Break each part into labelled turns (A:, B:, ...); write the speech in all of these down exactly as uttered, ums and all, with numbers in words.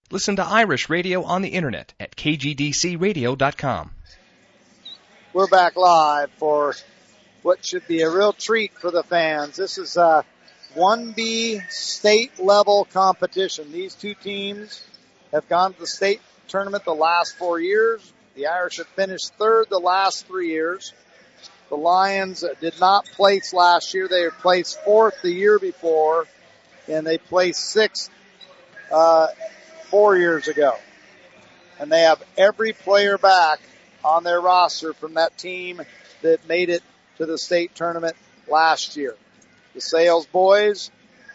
A: Listen to Irish Radio on the internet at k g d c radio dot com.
B: We're back live for what should be a real treat for the fans. This is a one B state level competition. These two teams have gone to the state tournament the last four years. The Irish have finished third the last three years. The Lions did not place last year. They placed fourth the year before, and they placed sixth uh, four years ago. And they have every player back on their roster from that team that made it to the state tournament last year. The Sales boys,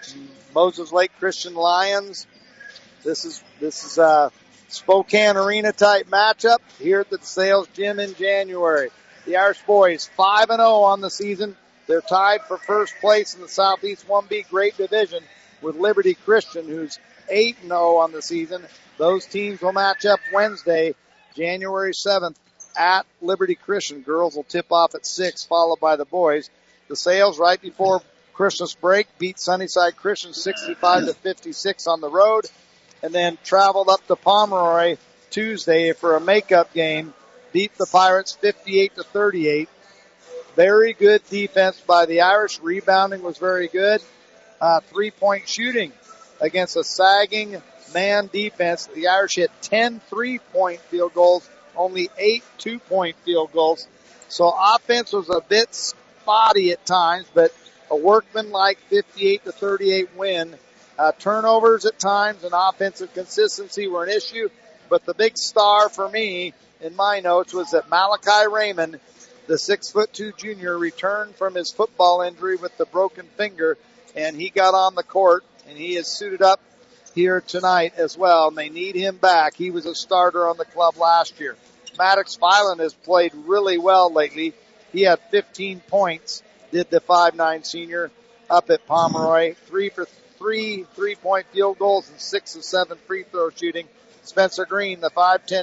B: Moses Lake Christian Lions. This is this is a Spokane Arena type matchup here at the Sales Gym in January. The Irish boys five and oh on the season. They're tied for first place in the Southeast one B Great Division with Liberty Christian, who's eight and oh on the season. Those teams will match up Wednesday, January seventh at Liberty Christian. Girls will tip off at six, followed by the boys. The Sales right before Christmas break beat Sunnyside Christian sixty-five to fifty-six on the road, and then traveled up to Pomeroy Tuesday for a makeup game. Beat the Pirates fifty-eight to thirty-eight. Very good defense by the Irish. Rebounding was very good. Uh, three-point shooting against a sagging man defense. The Irish hit ten three-point field goals, only eight two-point field goals. So offense was a bit spotty at times, but a workman-like fifty-eight to thirty-eight win. Uh, turnovers at times and offensive consistency were an issue, but the big star for me in my notes was that Malachi Raymond, the six foot two junior, returned from his football injury with the broken finger, and he got on the court, and he is suited up here tonight as well, and they need him back. He was a starter on the club last year. Maddox Filan has played really well lately. He had fifteen points, did the five nine senior up at Pomeroy. Three for three three-point field goals and six of seven free throw shooting. Spencer Green, the five ten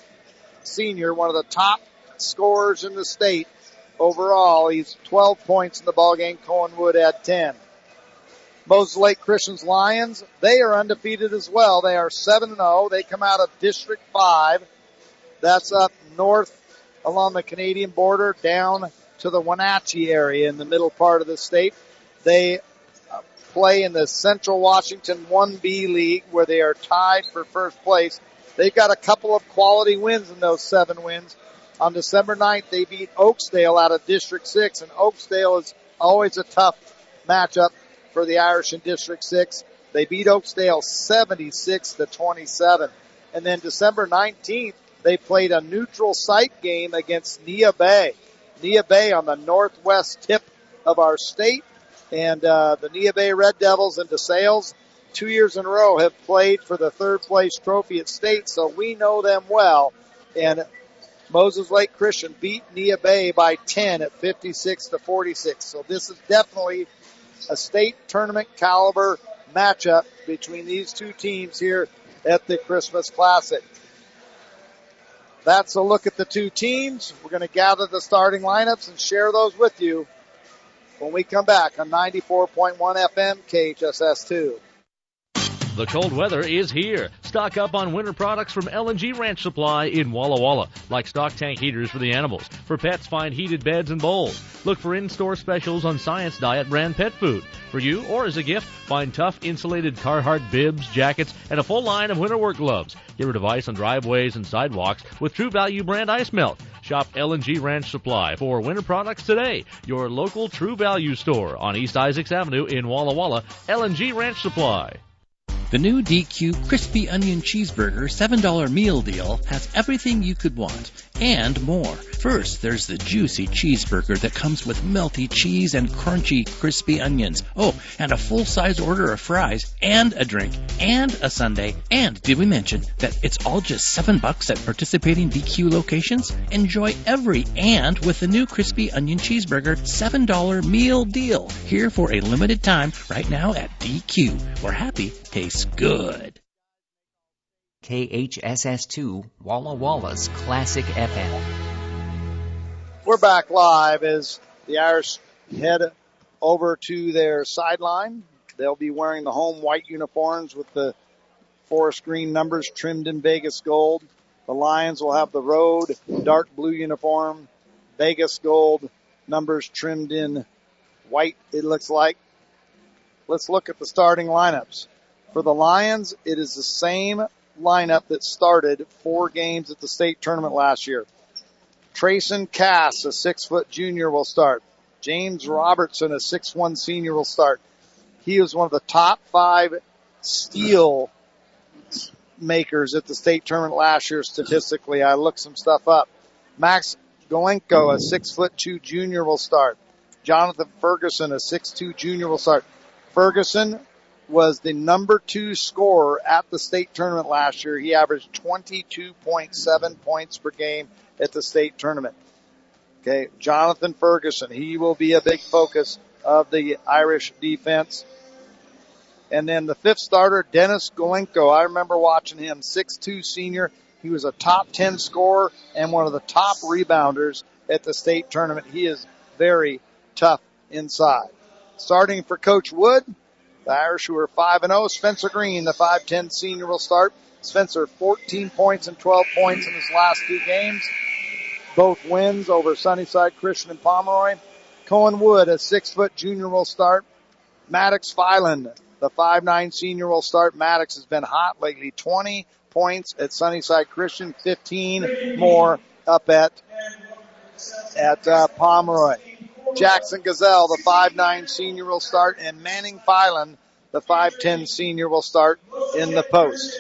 B: senior, one of the top scorers in the state overall. He's twelve points in the ballgame. Cohen Wood had ten. Moses Lake Christian's Lions, they are undefeated as well. They are seven and oh. They come out of District five. That's up north along the Canadian border down to the Wenatchee area in the middle part of the state. They play in the Central Washington one B League where they are tied for first place. They've got a couple of quality wins in those seven wins. On December ninth, they beat Oakesdale out of District six, and Oakesdale is always a tough matchup for the Irish in District six. They beat Oakesdale seventy-six to twenty-seven. And then December nineteenth, they played a neutral site game against Nia Bay. Nia Bay on the northwest tip of our state. And uh, the Nia Bay Red Devils and DeSales, two years in a row, have played for the third place trophy at state, so we know them well. And Moses Lake Christian beat Nia Bay by ten at fifty-six to forty-six. So this is definitely a state tournament caliber matchup between these two teams here at the Christmas Classic. That's a look at the two teams. We're going to gather the starting lineups and share those with you when we come back on ninety-four point one F M K H S S two.
C: The cold weather is here. Stock up on winter products from L and G Ranch Supply in Walla Walla, like stock tank heaters for the animals. For pets, find heated beds and bowls. Look for in-store specials on Science Diet brand pet food. For you or as a gift, find tough insulated Carhartt bibs, jackets, and a full line of winter work gloves. Get rid of ice on driveways and sidewalks with True Value brand ice melt. Shop L and G Ranch Supply for winter products today. Your local True Value store on East Isaacs Avenue in Walla Walla. L and G Ranch Supply.
D: The new D Q Crispy Onion Cheeseburger seven dollar meal deal has everything you could want and more. First, there's the juicy cheeseburger that comes with melty cheese and crunchy crispy onions. Oh, and a full-size order of fries and a drink and a sundae. And did we mention that it's all just seven bucks at participating D Q locations? Enjoy every and with the new Crispy Onion Cheeseburger seven dollar meal deal. Here for a limited time right now at D Q, where happy tastes good.
E: K H S S two, Walla Walla's Classic F M.
B: We're back live as the Irish head over to their sideline. They'll be wearing the home white uniforms with the forest green numbers trimmed in Vegas gold. The Lions will have the road dark blue uniform, Vegas gold numbers trimmed in white, it looks like. Let's look at the starting lineups. For the Lions, it is the same lineup that started four games at the state tournament last year. Trayson Cass, a six-foot junior, will start. James Robertson, a six one senior, will start. He was one of the top five steal makers at the state tournament last year statistically. I looked some stuff up. Max Golenko, a six-foot two junior, will start. Jonathan Ferguson, a six two junior, will start. Ferguson was the number two scorer at the state tournament last year. He averaged twenty-two point seven points per game at the state tournament. Okay, Jonathan Ferguson, he will be a big focus of the Irish defense. And then the fifth starter, Dennis Golenko. I remember watching him, six two senior. He was a top ten scorer and one of the top rebounders at the state tournament. He is very tough inside. Starting for Coach Wood, the Irish who are five and oh, Spencer Green, the five ten senior, will start. Spencer, fourteen points and twelve points in his last two games. Both wins over Sunnyside Christian and Pomeroy. Cohen Wood, a six-foot junior, will start. Maddox Filan, the five nine senior, will start. Maddox has been hot lately. twenty points at Sunnyside Christian, fifteen more up at, at uh, Pomeroy. Jackson Gazelle, the five nine senior, will start. And Manning Filan, the five ten senior, will start in the post.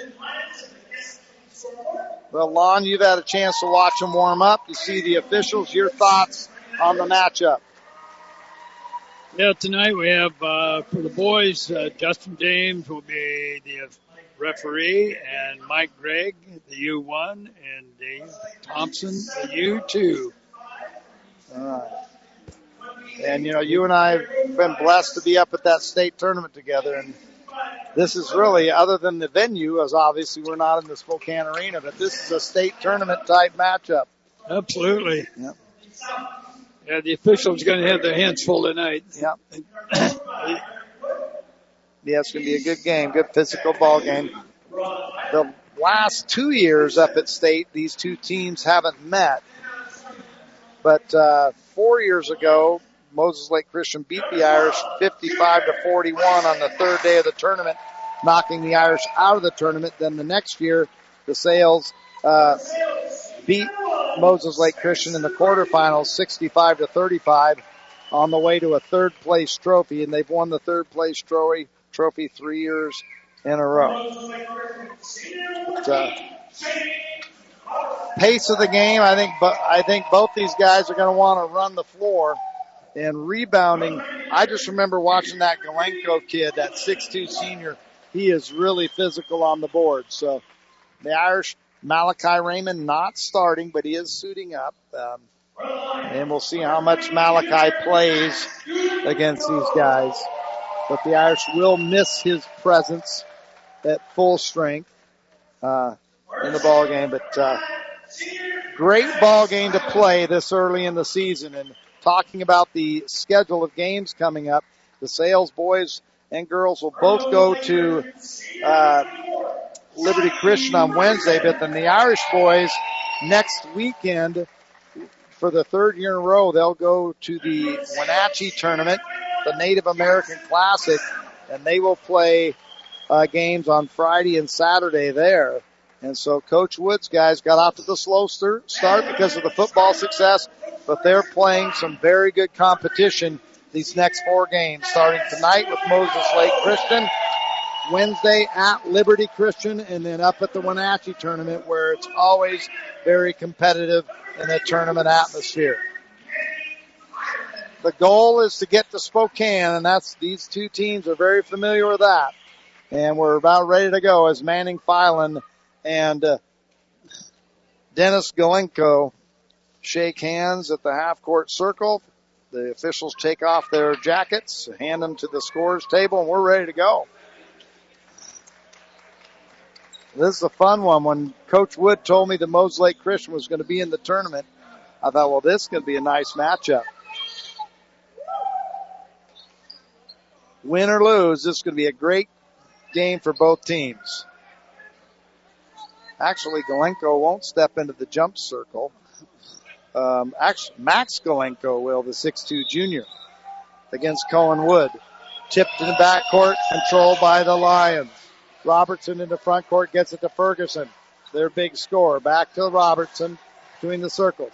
B: Well, Lon, you've had a chance to watch them warm up. You see the officials. Your thoughts on the matchup?
F: Yeah, tonight we have, uh, for the boys, uh, Justin James will be the referee, and Mike Gregg, the U one, and Dave Thompson, the U two.
B: All right. And, you know, you and I have been blessed to be up at that state tournament together, and this is really, other than the venue, as obviously we're not in the Spokane Arena, but this is a state tournament type matchup.
F: Absolutely.
B: Yep.
F: Yeah, the officials are going to have their hands full tonight.
B: Yep. Yeah, it's going to be a good game, good physical ball game. The last two years up at state, these two teams haven't met. But uh, four years ago, Moses Lake Christian beat the Irish fifty-five to forty-one on the third day of the tournament, knocking the Irish out of the tournament. Then the next year, the Sales uh, beat Moses Lake Christian in the quarterfinals sixty-five to thirty-five on the way to a third place trophy, and they've won the third place trophy trophy three years in a row. But, uh, pace of the game, I think, but I think both these guys are going to want to run the floor. And rebounding, I just remember watching that Golenko kid, that six two senior. He is really physical on the board. So the Irish, Malachi Raymond not starting, but he is suiting up. Um, and we'll see how much Malachi plays against these guys. But the Irish will miss his presence at full strength uh, in the ball game. But uh, great ball game to play this early in the season. And talking about the schedule of games coming up, the Sales boys and girls will both go to uh, Liberty Christian on Wednesday, but then the Irish boys next weekend, for the third year in a row, they'll go to the Wenatchee tournament, the Native American Classic, and they will play uh, games on Friday and Saturday there. And so Coach Wood's guys got off to the slow start because of the football success, but they're playing some very good competition these next four games, starting tonight with Moses Lake Christian, Wednesday at Liberty Christian, and then up at the Wenatchee tournament where it's always very competitive in the tournament atmosphere. The goal is to get to Spokane, and that's, these two teams are very familiar with that. And we're about ready to go as Manning Filan and uh, Dennis Golenko shake hands at the half-court circle. The officials take off their jackets, hand them to the scorers table, and we're ready to go. This is a fun one. When Coach Wood told me that Moses Lake Christian was going to be in the tournament, I thought, well, this is going to be a nice matchup. Win or lose, this is going to be a great game for both teams. Actually, Galenko won't step into the jump circle. Um, actually, Max Galenko will, the six two junior, against Cohen Wood. Tipped in the backcourt, controlled by the Lions. Robertson in the front court gets it to Ferguson. Their big scorer. Back to Robertson between the circles.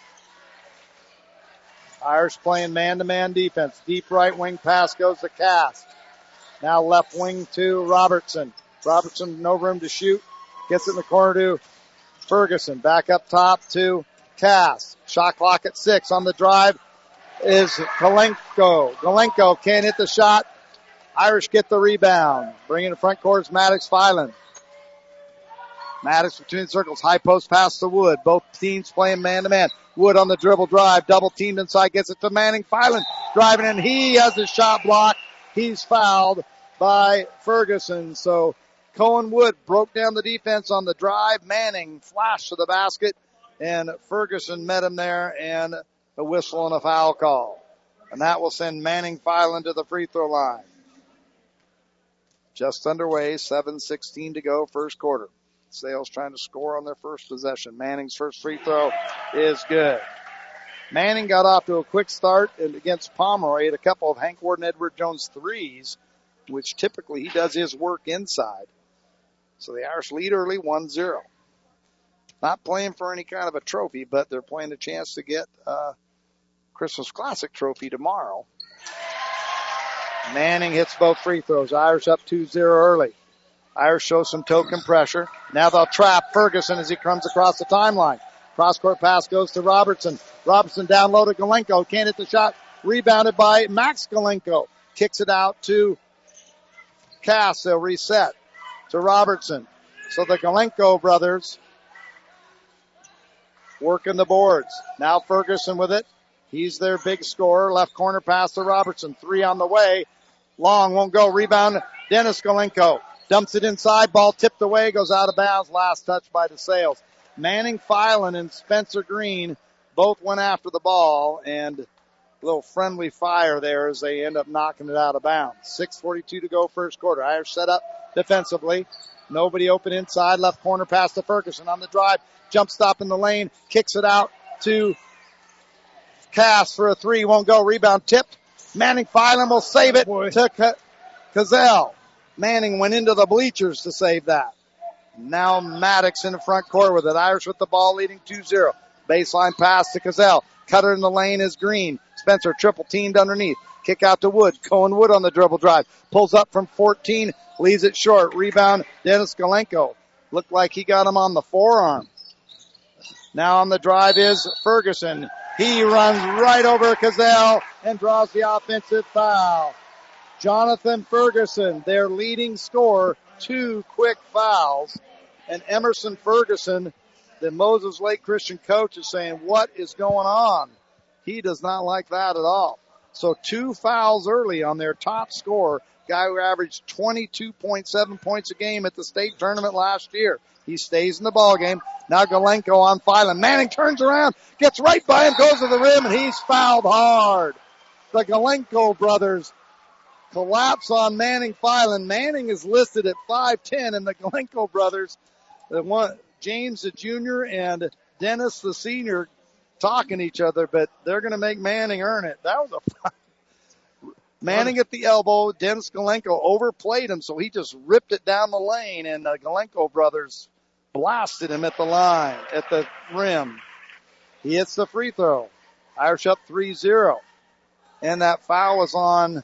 B: Irish playing man-to-man defense. Deep right wing pass goes to Cass. Now left wing to Robertson. Robertson, no room to shoot. Gets it in the corner to Ferguson. Back up top to Cass. Shot clock at six. On the drive is Galenko. Galenko can't hit the shot. Irish get the rebound. Bringing the front court is Maddox Filan. Maddox between the circles. High post pass to Wood. Both teams playing man-to-man. Wood on the dribble drive. Double teamed inside. Gets it to Manning. Filan driving in. He has the shot blocked. He's fouled by Ferguson. So Cohen Wood broke down the defense on the drive. Manning flashed to the basket. And Ferguson met him there. And a whistle and a foul call. And that will send Manning Filan to the free throw line. Just underway. seven sixteen to go. First quarter. Sales trying to score on their first possession. Manning's first free throw is good. Manning got off to a quick start against Pomeroy. Had a couple of Hank Ward and Edward Jones threes, which typically he does his work inside. So the Irish lead early, one zero. Not playing for any kind of a trophy, but they're playing a chance to get a Christmas Classic trophy tomorrow. Manning hits both free throws. Irish up two zero early. Irish show some token pressure. Now they'll trap Ferguson as he comes across the timeline. Cross-court pass goes to Robertson. Robertson down low to Galenko. Can't hit the shot. Rebounded by Max Galenko. Kicks it out to Cass. They'll reset to Robertson. So the Galenko brothers working the boards. Now Ferguson with it. He's their big scorer. Left corner pass to Robertson. Three on the way. Long won't go. Rebound Dennis Galenko. Dumps it inside. Ball tipped away. Goes out of bounds. Last touch by DeSales. Manning Filan and Spencer Green both went after the ball. And a little friendly fire there as they end up knocking it out of bounds. six forty-two to go first quarter. Irish set up defensively. Nobody open inside. Left corner pass to Ferguson on the drive. Jump stop in the lane. Kicks it out to Cass for a three. Won't go. Rebound tipped. Manning Filan will save it oh to Cazell. Manning went into the bleachers to save that. Now Maddox in the front court with it. Irish with the ball leading two zero. Baseline pass to Cazell. Cutter in the lane is Green. Spencer triple teamed underneath. Kick out to Wood. Cohen Wood on the dribble drive. Pulls up from fourteen. Leaves it short. Rebound Dennis Galenko. Looked like he got him on the forearm. Now on the drive is Ferguson. He runs right over Cazell and draws the offensive foul. Jonathan Ferguson, their leading scorer, two quick fouls. And Emerson Ferguson, the Moses Lake Christian coach, is saying, what is going on? He does not like that at all. So two fouls early on their top scorer, guy who averaged twenty-two point seven points a game at the state tournament last year. He stays in the ball game. Now Galenko on Filan. Manning turns around, gets right by him, goes to the rim, and he's fouled hard. The Galenko brothers collapse on Manning Filan. Manning is listed at five ten, and the Galenko brothers, the one, James the junior and Dennis the senior, talking to each other, but they're going to make Manning earn it. That was a Manning at the elbow. Dennis Galenko overplayed him, so he just ripped it down the lane, and the Galenko brothers blasted him at the line, at the rim. He hits the free throw. Irish up three zero. And that foul was on,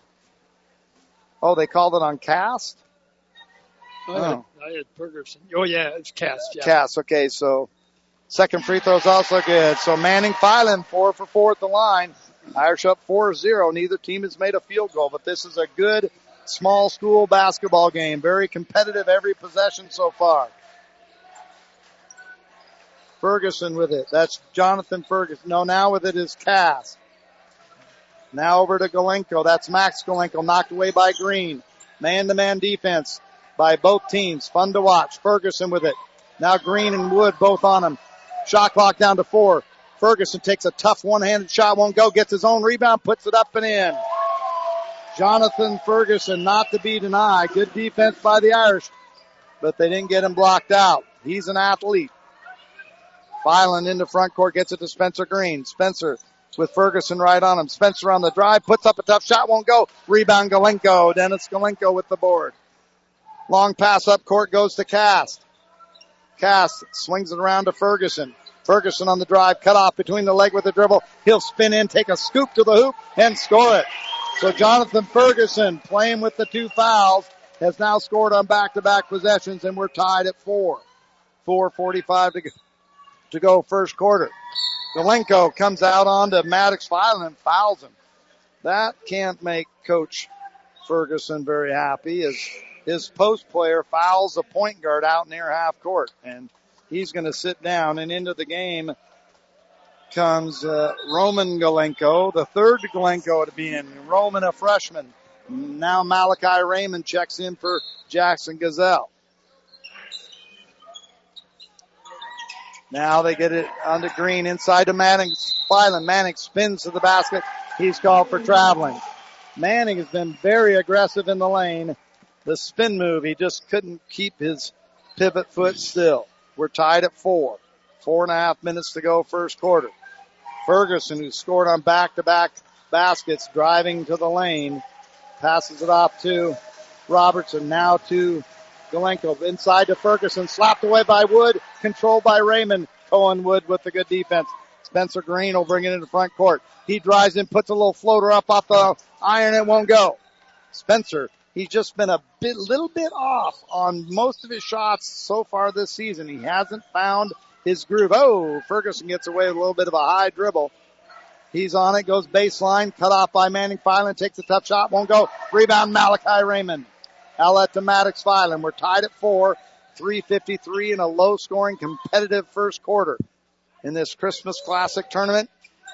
B: oh, they called it on Cast?
F: Oh, I, had, I had Ferguson. Oh, yeah, it's Cast. Yeah.
B: Cast, okay, so second free throw is also good. So Manning Filan, four for four at the line. Irish up four zero. Neither team has made a field goal, but this is a good small school basketball game. Very competitive every possession so far. Ferguson with it. That's Jonathan Ferguson. No, now with it is Cass. Now over to Galenko. That's Max Galenko, knocked away by Green. Man-to-man defense by both teams. Fun to watch. Ferguson with it. Now Green and Wood both on him. Shot clock down to four. Ferguson takes a tough one-handed shot, won't go, gets his own rebound, puts it up and in. Jonathan Ferguson, not to be denied. Good defense by the Irish, but they didn't get him blocked out. He's an athlete. Filan into front court, gets it to Spencer Green. Spencer with Ferguson right on him. Spencer on the drive, puts up a tough shot, won't go. Rebound Galenko. Dennis Galenko with the board. Long pass up court goes to Cast. Cast swings it around to Ferguson. Ferguson on the drive, cut off between the leg with the dribble. He'll spin in, take a scoop to the hoop, and score it. So Jonathan Ferguson, playing with the two fouls, has now scored on back-to-back possessions, and we're tied at four. four forty-five to go, to go first quarter. Galenko comes out onto Maddox Filan and fouls him. That can't make Coach Ferguson very happy, as his post player fouls a point guard out near half court, and he's going to sit down. And into the game comes uh, Roman Galenko, the third Galenko to be in. Roman, a freshman. Now Malachi Raymond checks in for Jackson Gazelle. Now they get it onto Green, inside to Manning. Filan. Manning spins to the basket. He's called for traveling. Manning has been very aggressive in the lane. The spin move, he just couldn't keep his pivot foot still. We're tied at four. Four and a half minutes to go first quarter. Ferguson, who scored on back-to-back baskets, driving to the lane, passes it off to Robertson, now to Galenko. Inside to Ferguson, slapped away by Wood, controlled by Raymond. Cohen Wood with the good defense. Spencer Green will bring it into front court. He drives in, puts a little floater up off the iron, it won't go. Spencer, he's just been a bit, little bit off on most of his shots so far this season. He hasn't found his groove. Oh, Ferguson gets away with a little bit of a high dribble. He's on it, goes baseline, cut off by Manning Filan, takes a tough shot, won't go. Rebound Malachi Raymond. Outlet to Maddox Filan. We're tied at four, three fifty-three in a low-scoring, competitive first quarter in this Christmas Classic tournament.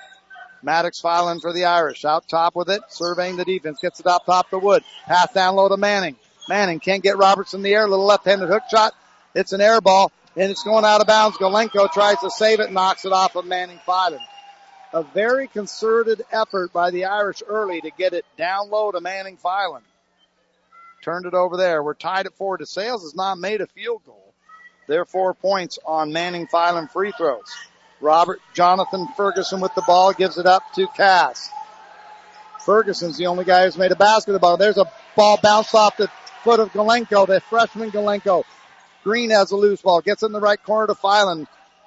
B: Maddox Filan for the Irish. Out top with it, surveying the defense. Gets it up top to Wood. Pass down low to Manning. Manning can't get Roberts in the air. Little left-handed hook shot. It's an air ball, and it's going out of bounds. Galenko tries to save it, knocks it off of Manning Filan. A very concerted effort by the Irish early to get it down low to Manning Filan. Turned it over there. We're tied at four. DeSales has not made a field goal. They're four points on Manning Filan free throws. Robert Jonathan Ferguson with the ball, gives it up to Cass. Ferguson's the only guy who's made a basket of the ball. There's a ball bounced off the foot of Galenko, the freshman Galenko. Green has a loose ball, gets in the right corner to Filan.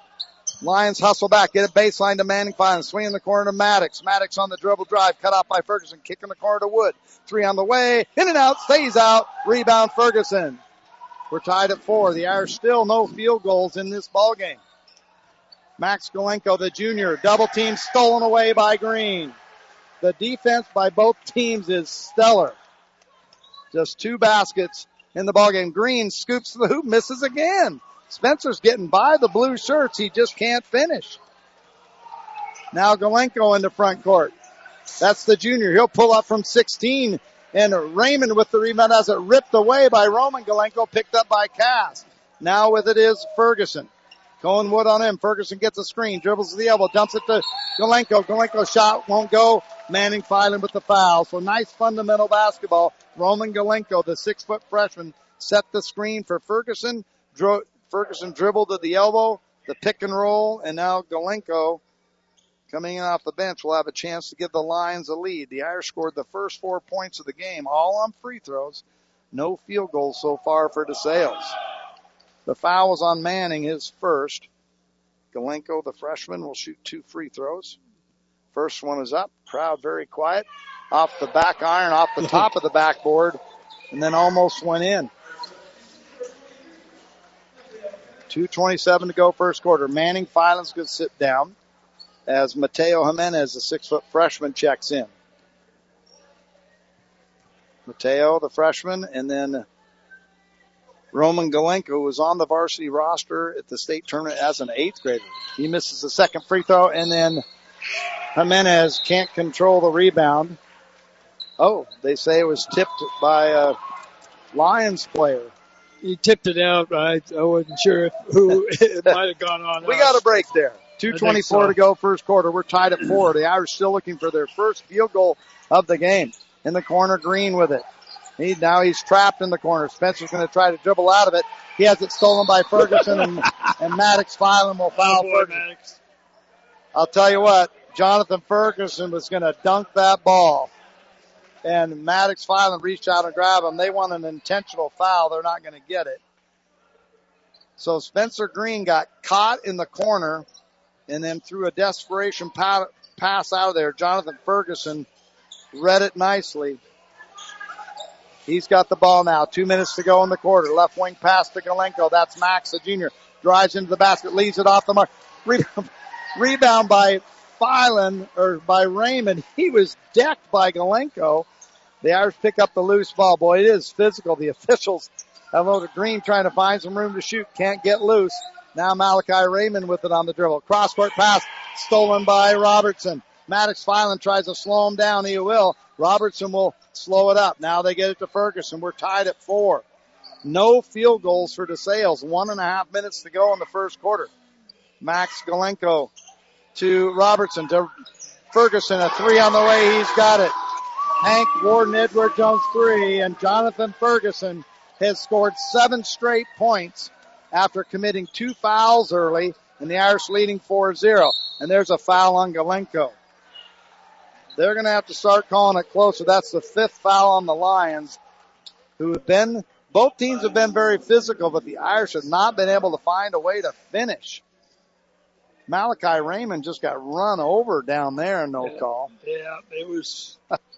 B: Lions hustle back, get it baseline to Manning Filan, swing in the corner to Maddox. Maddox on the dribble drive, cut off by Ferguson, kick in the corner to Wood. Three on the way, in and out, stays out, rebound Ferguson. We're tied at four. The Irish still no field goals in this ball game. Max Galenko, the junior, double team stolen away by Green. The defense by both teams is stellar. Just two baskets in the ballgame. Green scoops the hoop, misses again. Spencer's getting by the blue shirts. He just can't finish. Now Galenko in the front court. That's the junior. He'll pull up from sixteen. And Raymond with the rebound has it ripped away by Roman Galenko, picked up by Cass. Now with it is Ferguson. Cohen Wood on him. Ferguson gets a screen, dribbles to the elbow, dumps it to Galenko. Galenko shot won't go. Manning Filan with the foul. So nice fundamental basketball. Roman Galenko, the six-foot freshman, set the screen for Ferguson. Dro- Ferguson dribbled to the elbow, the pick and roll, and now Galenko coming in off the bench will have a chance to give the Lions a lead. The Irish scored the first four points of the game, all on free throws. No field goals so far for DeSales. The foul was on Manning, his first. Galenko, the freshman, will shoot two free throws. First one is up. Crowd very quiet. Off the back iron, off the top of the backboard, and then almost went in. two twenty-seven to go first quarter. Manning Filan's going to sit down as Mateo Jimenez, the six-foot freshman, checks in. Mateo, the freshman, and then Roman Galenko was on the varsity roster at the state tournament as an eighth grader. He misses the second free throw, and then Jimenez can't control the rebound. Oh, they say it was tipped by a Lions player.
F: He tipped it out. I, I wasn't sure if who it might have gone on.
B: We
F: us.
B: got a break there. two twenty-four
F: so.
B: to go first quarter. We're tied at four. The Irish still looking for their first field goal of the game. In the corner, Green with it. He, now he's trapped in the corner. Spencer's going to try to dribble out of it. He has it stolen by Ferguson, and, and Maddox Filan will foul
F: Oh, boy,
B: Ferguson.
F: Maddox.
B: I'll tell you what, Jonathan Ferguson was going to dunk that ball. And Maddox Filan reached out and grabbed him. They want an intentional foul. They're not going to get it. So Spencer Green got caught in the corner and then threw a desperation pa- pass out of there. Jonathan Ferguson read it nicely. He's got the ball now. Two minutes to go in the quarter. Left wing pass to Galenko. That's Max, the junior. Drives into the basket, leaves it off the mark. Rebound, rebound by Filan, or by Raymond. He was decked by Galenko. The Irish pick up the loose ball. Boy, it is physical. The officials have loaded Green trying to find some room to shoot. Can't get loose. Now Malachi Raymond with it on the dribble. Cross-court pass stolen by Robertson. Maddox Filan tries to slow him down. He will. Robertson will slow it up. Now they get it to Ferguson. We're tied at four. No field goals for DeSales. One and a half minutes to go in the first quarter. Max Galenko to Robertson to Ferguson. A three on the way. He's got it. Hank Warden Edward Jones three, and Jonathan Ferguson has scored seven straight points after committing two fouls early, and the Irish leading four zero. And there's a foul on Galenko. They're going to have to start calling it closer. That's the fifth foul on the Lions, who have been, both teams have been very physical, but the Irish have not been able to find a way to finish. Malachi Raymond just got run over down there, no
F: yeah,
B: call.
F: Yeah, it was.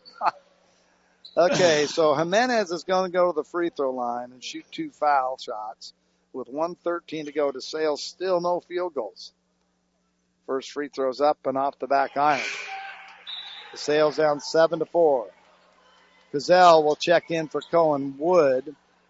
B: Okay, so Jimenez is going to go to the free throw line and shoot two foul shots with one thirteen to go. DeSales still no field goals. First free throw's up and off the back iron. DeSales down seven to four. Gazelle will check in for Cohen Wood.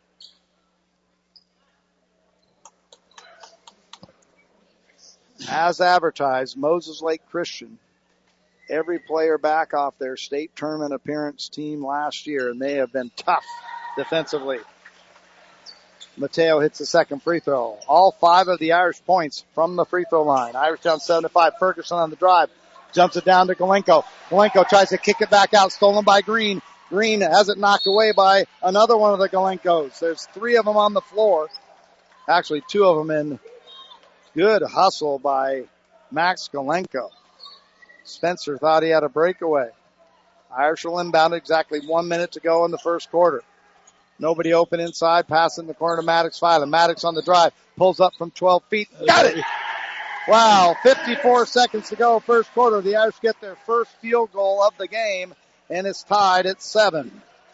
B: As advertised, Moses Lake Christian. Every player back off their state tournament appearance team last year, and they have been tough defensively. Mateo hits the second free throw. All five of the Irish points from the free throw line. Irish down seven to five. Ferguson on the drive. Jumps it down to Galenko. Galenko tries to kick it back out. Stolen by Green. Green has it knocked away by another one of the Galenkos. There's three of them on the floor. Actually, two of them in good hustle by Max Galenko. Spencer thought he had a breakaway. Irish will inbound exactly one minute to go in the first quarter. Nobody open inside. Pass in the corner to Maddox Filan. Maddox on the drive. Pulls up from twelve feet. Got it! Wow, fifty-four seconds to go first quarter. The Irish get their first field goal of the game, and it's tied at seven.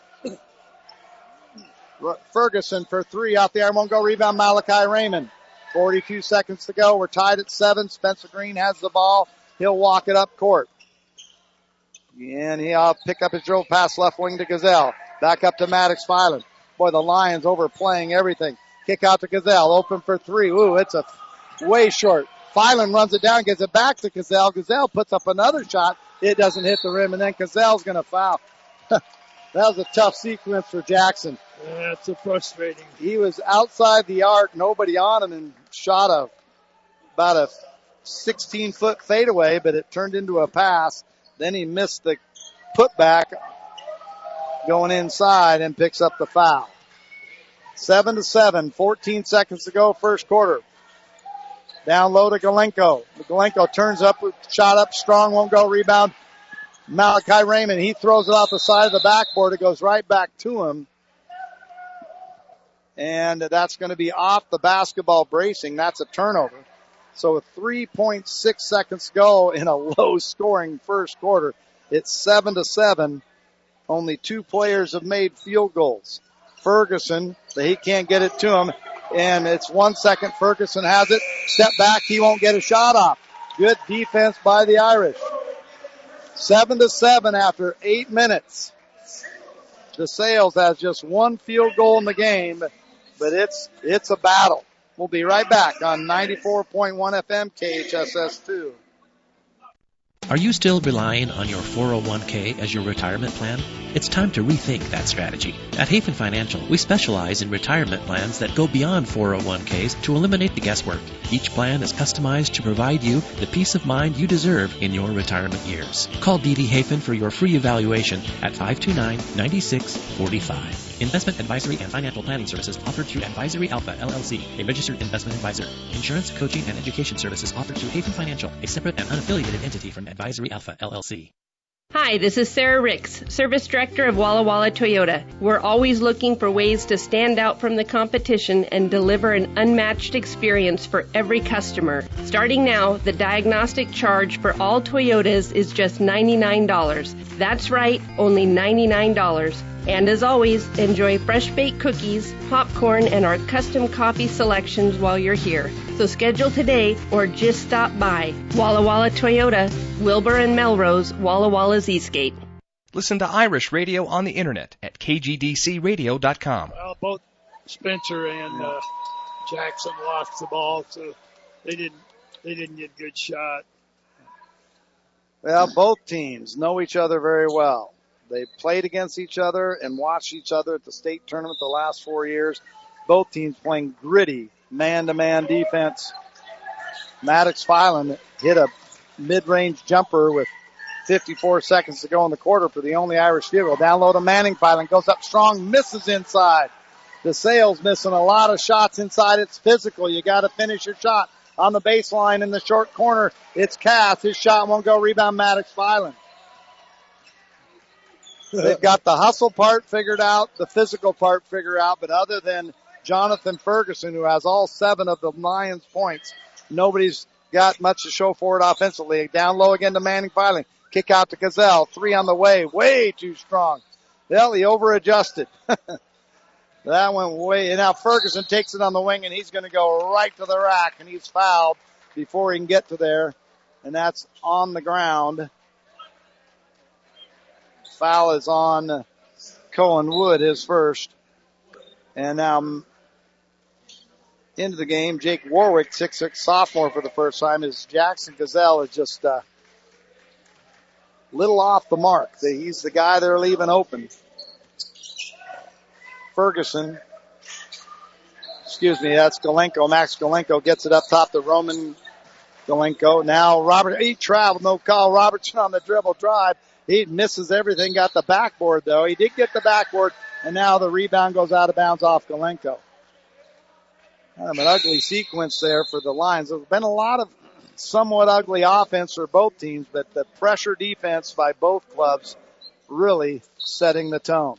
B: Ferguson for three out the iron. Won't go. Rebound Malachi Raymond. forty-two seconds to go. We're tied at seven. Spencer Green has the ball. He'll walk it up court. And he'll pick up his dribble pass left wing to Gazelle. Back up to Maddox Filan. Boy, the Lions overplaying everything. Kick out to Gazelle. Open for three. Ooh, it's a way short. Filan runs it down, gets it back to Gazelle. Gazelle puts up another shot. It doesn't hit the rim, and then Gazelle's going to foul. That was a tough sequence for Jackson.
F: That's yeah, frustrating.
B: He was outside the arc, nobody on him, and shot a about a sixteen-foot fadeaway, but it turned into a pass. Then he missed the putback going inside and picks up the foul. Seven to seven, fourteen seconds to go, first quarter. Down low to Galenko. Galenko turns up, shot up strong, won't go, rebound. Malachi Raymond, he throws it off the side of the backboard. It goes right back to him. And that's going to be off the basketball bracing. That's a turnover. So with three point six seconds to go in a low-scoring first quarter, it's seven to seven. Only two players have made field goals. Ferguson, but he can't get it to him. And it's one second. Ferguson has it. Step back. He won't get a shot off. Good defense by the Irish. Seven to seven after eight minutes. DeSales has just one field goal in the game, but it's it's a battle. We'll be right back on ninety-four point one F M K H S S two.
D: Are you still relying on your four oh one k as your retirement plan? It's time to rethink that strategy. At Hafen Financial, we specialize in retirement plans that go beyond four oh one k's to eliminate the guesswork. Each plan is customized to provide you the peace of mind you deserve in your retirement years. Call D D Hafen for your free evaluation at five two nine, nine six four five. Investment advisory and financial planning services offered through Advisory Alpha, L L C, a registered investment advisor. Insurance, coaching, and education services offered through Hafen Financial, a separate and unaffiliated entity from Advisory Alpha, L L C.
G: Hi, this is Sarah Ricks, Service Director of Walla Walla Toyota. We're always looking for ways to stand out from the competition and deliver an unmatched experience for every customer. Starting now, the diagnostic charge for all Toyotas is just ninety-nine dollars. That's right, only ninety-nine dollars. And as always, enjoy fresh-baked cookies, popcorn, and our custom coffee selections while you're here. So schedule today or just stop by. Walla Walla Toyota, Wilbur and Melrose, Walla Walla's Eastgate.
A: Listen to Irish Radio on the internet at K G D C radio dot com.
F: Well, both Spencer and uh, Jackson lost the ball, so they didn't they didn't get a good shot.
B: Well, both teams know each other very well. They've played against each other and watched each other at the state tournament the last four years. Both teams playing gritty man-to-man defense. Maddox Filan hit a mid-range jumper with fifty-four seconds to go in the quarter for the only Irish field goal. Down low to Manning. Filan goes up strong, misses inside. DeSales missing a lot of shots inside. It's physical. You got to finish your shot. On the baseline in the short corner, it's Cass. His shot won't go. Rebound Maddox Filan. They've got the hustle part figured out, the physical part figured out, but other than Jonathan Ferguson, who has all seven of the Lions points, nobody's got much to show for it offensively. Down low again to Manning Filan. Kick out to Gazelle. Three on the way. Way too strong. Well, he over-adjusted. That went way. And now Ferguson takes it on the wing, and he's going to go right to the rack, and he's fouled before he can get to there. And that's on the ground. Foul is on Cohen Wood, his first. And now into the game, Jake Warwick, six six sophomore for the first time, as Jackson Gazelle is just a little off the mark. He's the guy they're leaving open. Ferguson, excuse me, that's Galenko. Max Galenko gets it up top to Roman Galenko. Now Robert, he traveled, no call. Robertson on the dribble drive. He misses everything, got the backboard though. He did get the backboard, and now the rebound goes out of bounds off Galenko. Kind of an ugly sequence there for the Lions. There's been a lot of somewhat ugly offense for both teams, but the pressure defense by both clubs really setting the tone.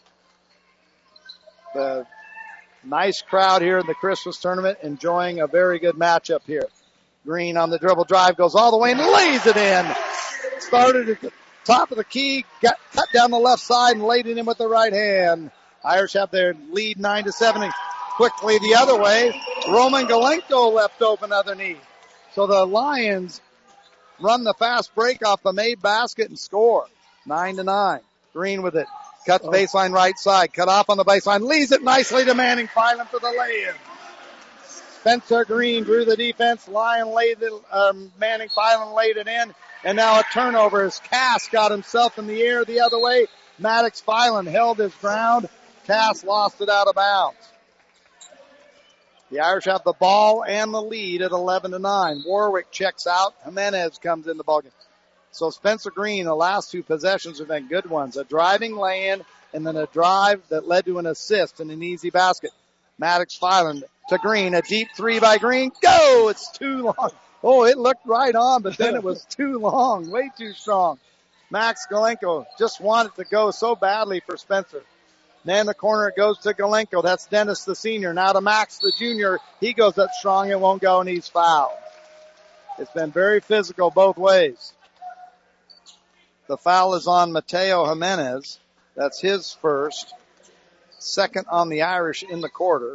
B: The nice crowd here in the Christmas tournament enjoying a very good matchup here. Green on the dribble drive, goes all the way and lays it in. Started at the top of the key, got cut down the left side and laid it in with the right hand. Irish have their lead nine to seven. Quickly the other way, Roman Galenko left open other knee. So the Lions run the fast break off the made basket and score. Nine to nine. Green with it. Cut the baseline right side. Cut off on the baseline. Leaves it nicely to Manning Filan for the lay-in. Spencer Green drew the defense. Lion laid it, um, Manning Filan laid it in. And now a turnover as Cass got himself in the air the other way. Maddox Filan held his ground. Cass lost it out of bounds. The Irish have the ball and the lead at eleven to nine. Warwick checks out. Jimenez comes in the ballgame. So Spencer Green, the last two possessions have been good ones. A driving lay-in and then a drive that led to an assist and an easy basket. Maddox Filan to Green. A deep three by Green. Go! It's too long. Oh, it looked right on, but then it was too long. Way too strong. Max Galenko just wanted to go so badly for Spencer. Then in the corner it goes to Galenko. That's Dennis the senior. Now to Max the junior. He goes up strong. It won't go and he's fouled. It's been very physical both ways. The foul is on Mateo Jimenez. That's his first. Second on the Irish in the quarter.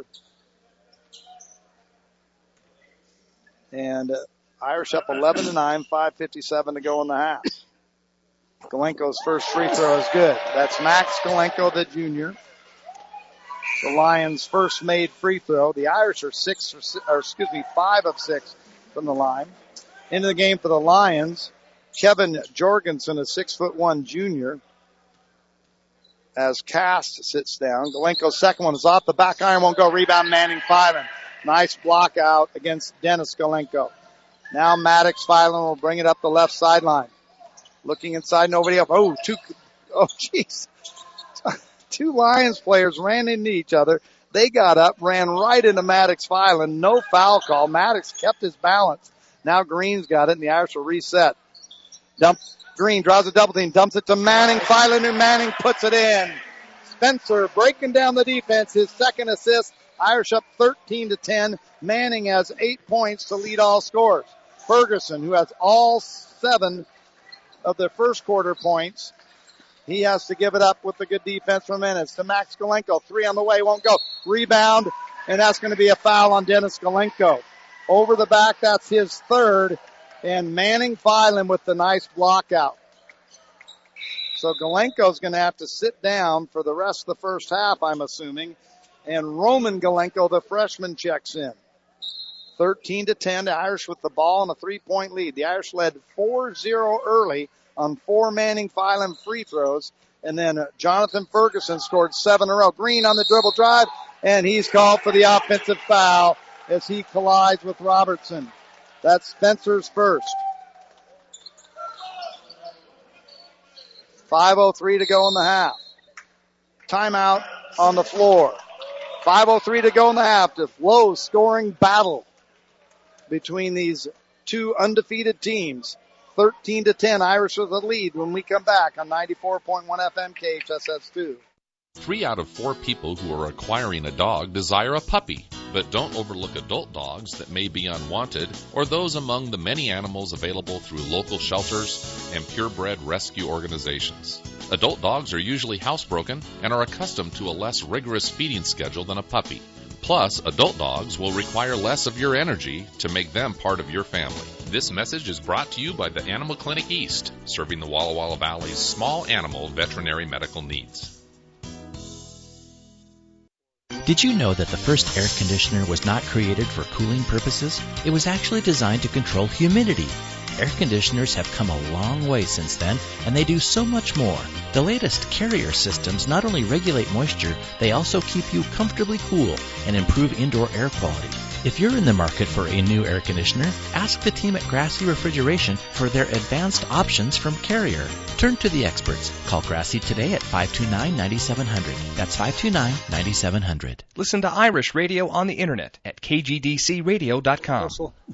B: And uh, Irish up eleven to nine, five fifty-seven to go in the half. Galenko's first free throw is good. That's Max Galenko, the junior. The Lions' first made free throw. The Irish are six, or, or excuse me, five of six from the line. Into the game for the Lions Kevin Jorgensen, a six foot one junior. As Cast sits down. Galenko's second one is off the back iron, won't go. Rebound Manning Filan. Nice block out against Dennis Galenko. Now Maddox Filan will bring it up the left sideline. Looking inside, nobody up. Oh, two, oh, jeez. Two Lions players ran into each other. They got up, ran right into Maddox Filan. No foul call. Maddox kept his balance. Now Green's got it, and the Irish will reset. Dump. Green draws a double team, dumps it to Manning Filan, and Manning puts it in. Spencer breaking down the defense, his second assist. Irish up thirteen to ten. Manning has eight points to lead all scorers. Ferguson, who has all seven of the first quarter points, he has to give it up with the good defense for minutes. To Max Galenko, three on the way, won't go. Rebound, and that's going to be a foul on Dennis Galenko. Over the back, that's his third. And Manning Filan with the nice block out. So Galenko's going to have to sit down for the rest of the first half, I'm assuming. And Roman Galenko, the freshman, checks in. thirteen to ten, the Irish with the ball and a three-point lead. The Irish led four zero early on four Manning Filan free throws. And then Jonathan Ferguson scored seven in a row. Green on the dribble drive, and he's called for the offensive foul as he collides with Robertson. That's Spencer's first. five oh three to go in the half. Timeout on the floor. five oh three to go in the half. The low scoring battle between these two undefeated teams. thirteen to ten, Irish with the lead when we come back on ninety-four point one F M K H S S two.
H: Three out of four people who are acquiring a dog desire a puppy. But don't overlook adult dogs that may be unwanted or those among the many animals available through local shelters and purebred rescue organizations. Adult dogs are usually housebroken and are accustomed to a less rigorous feeding schedule than a puppy. Plus, adult dogs will require less of your energy to make them part of your family. This message is brought to you by the Animal Clinic East, serving the Walla Walla Valley's small animal veterinary medical needs.
I: Did you know that the first air conditioner was not created for cooling purposes? It was actually designed to control humidity. Air conditioners have come a long way since then, and they do so much more. The latest Carrier systems not only regulate moisture, they also keep you comfortably cool and improve indoor air quality. If you're in the market for a new air conditioner, ask the team at Grassy Refrigeration for their advanced options from Carrier. Turn to the experts. Call Grassy today at five two nine, nine seven zero zero. That's five two nine, nine seven zero zero.
A: Listen to Irish Radio on the internet at K G D C radio dot com.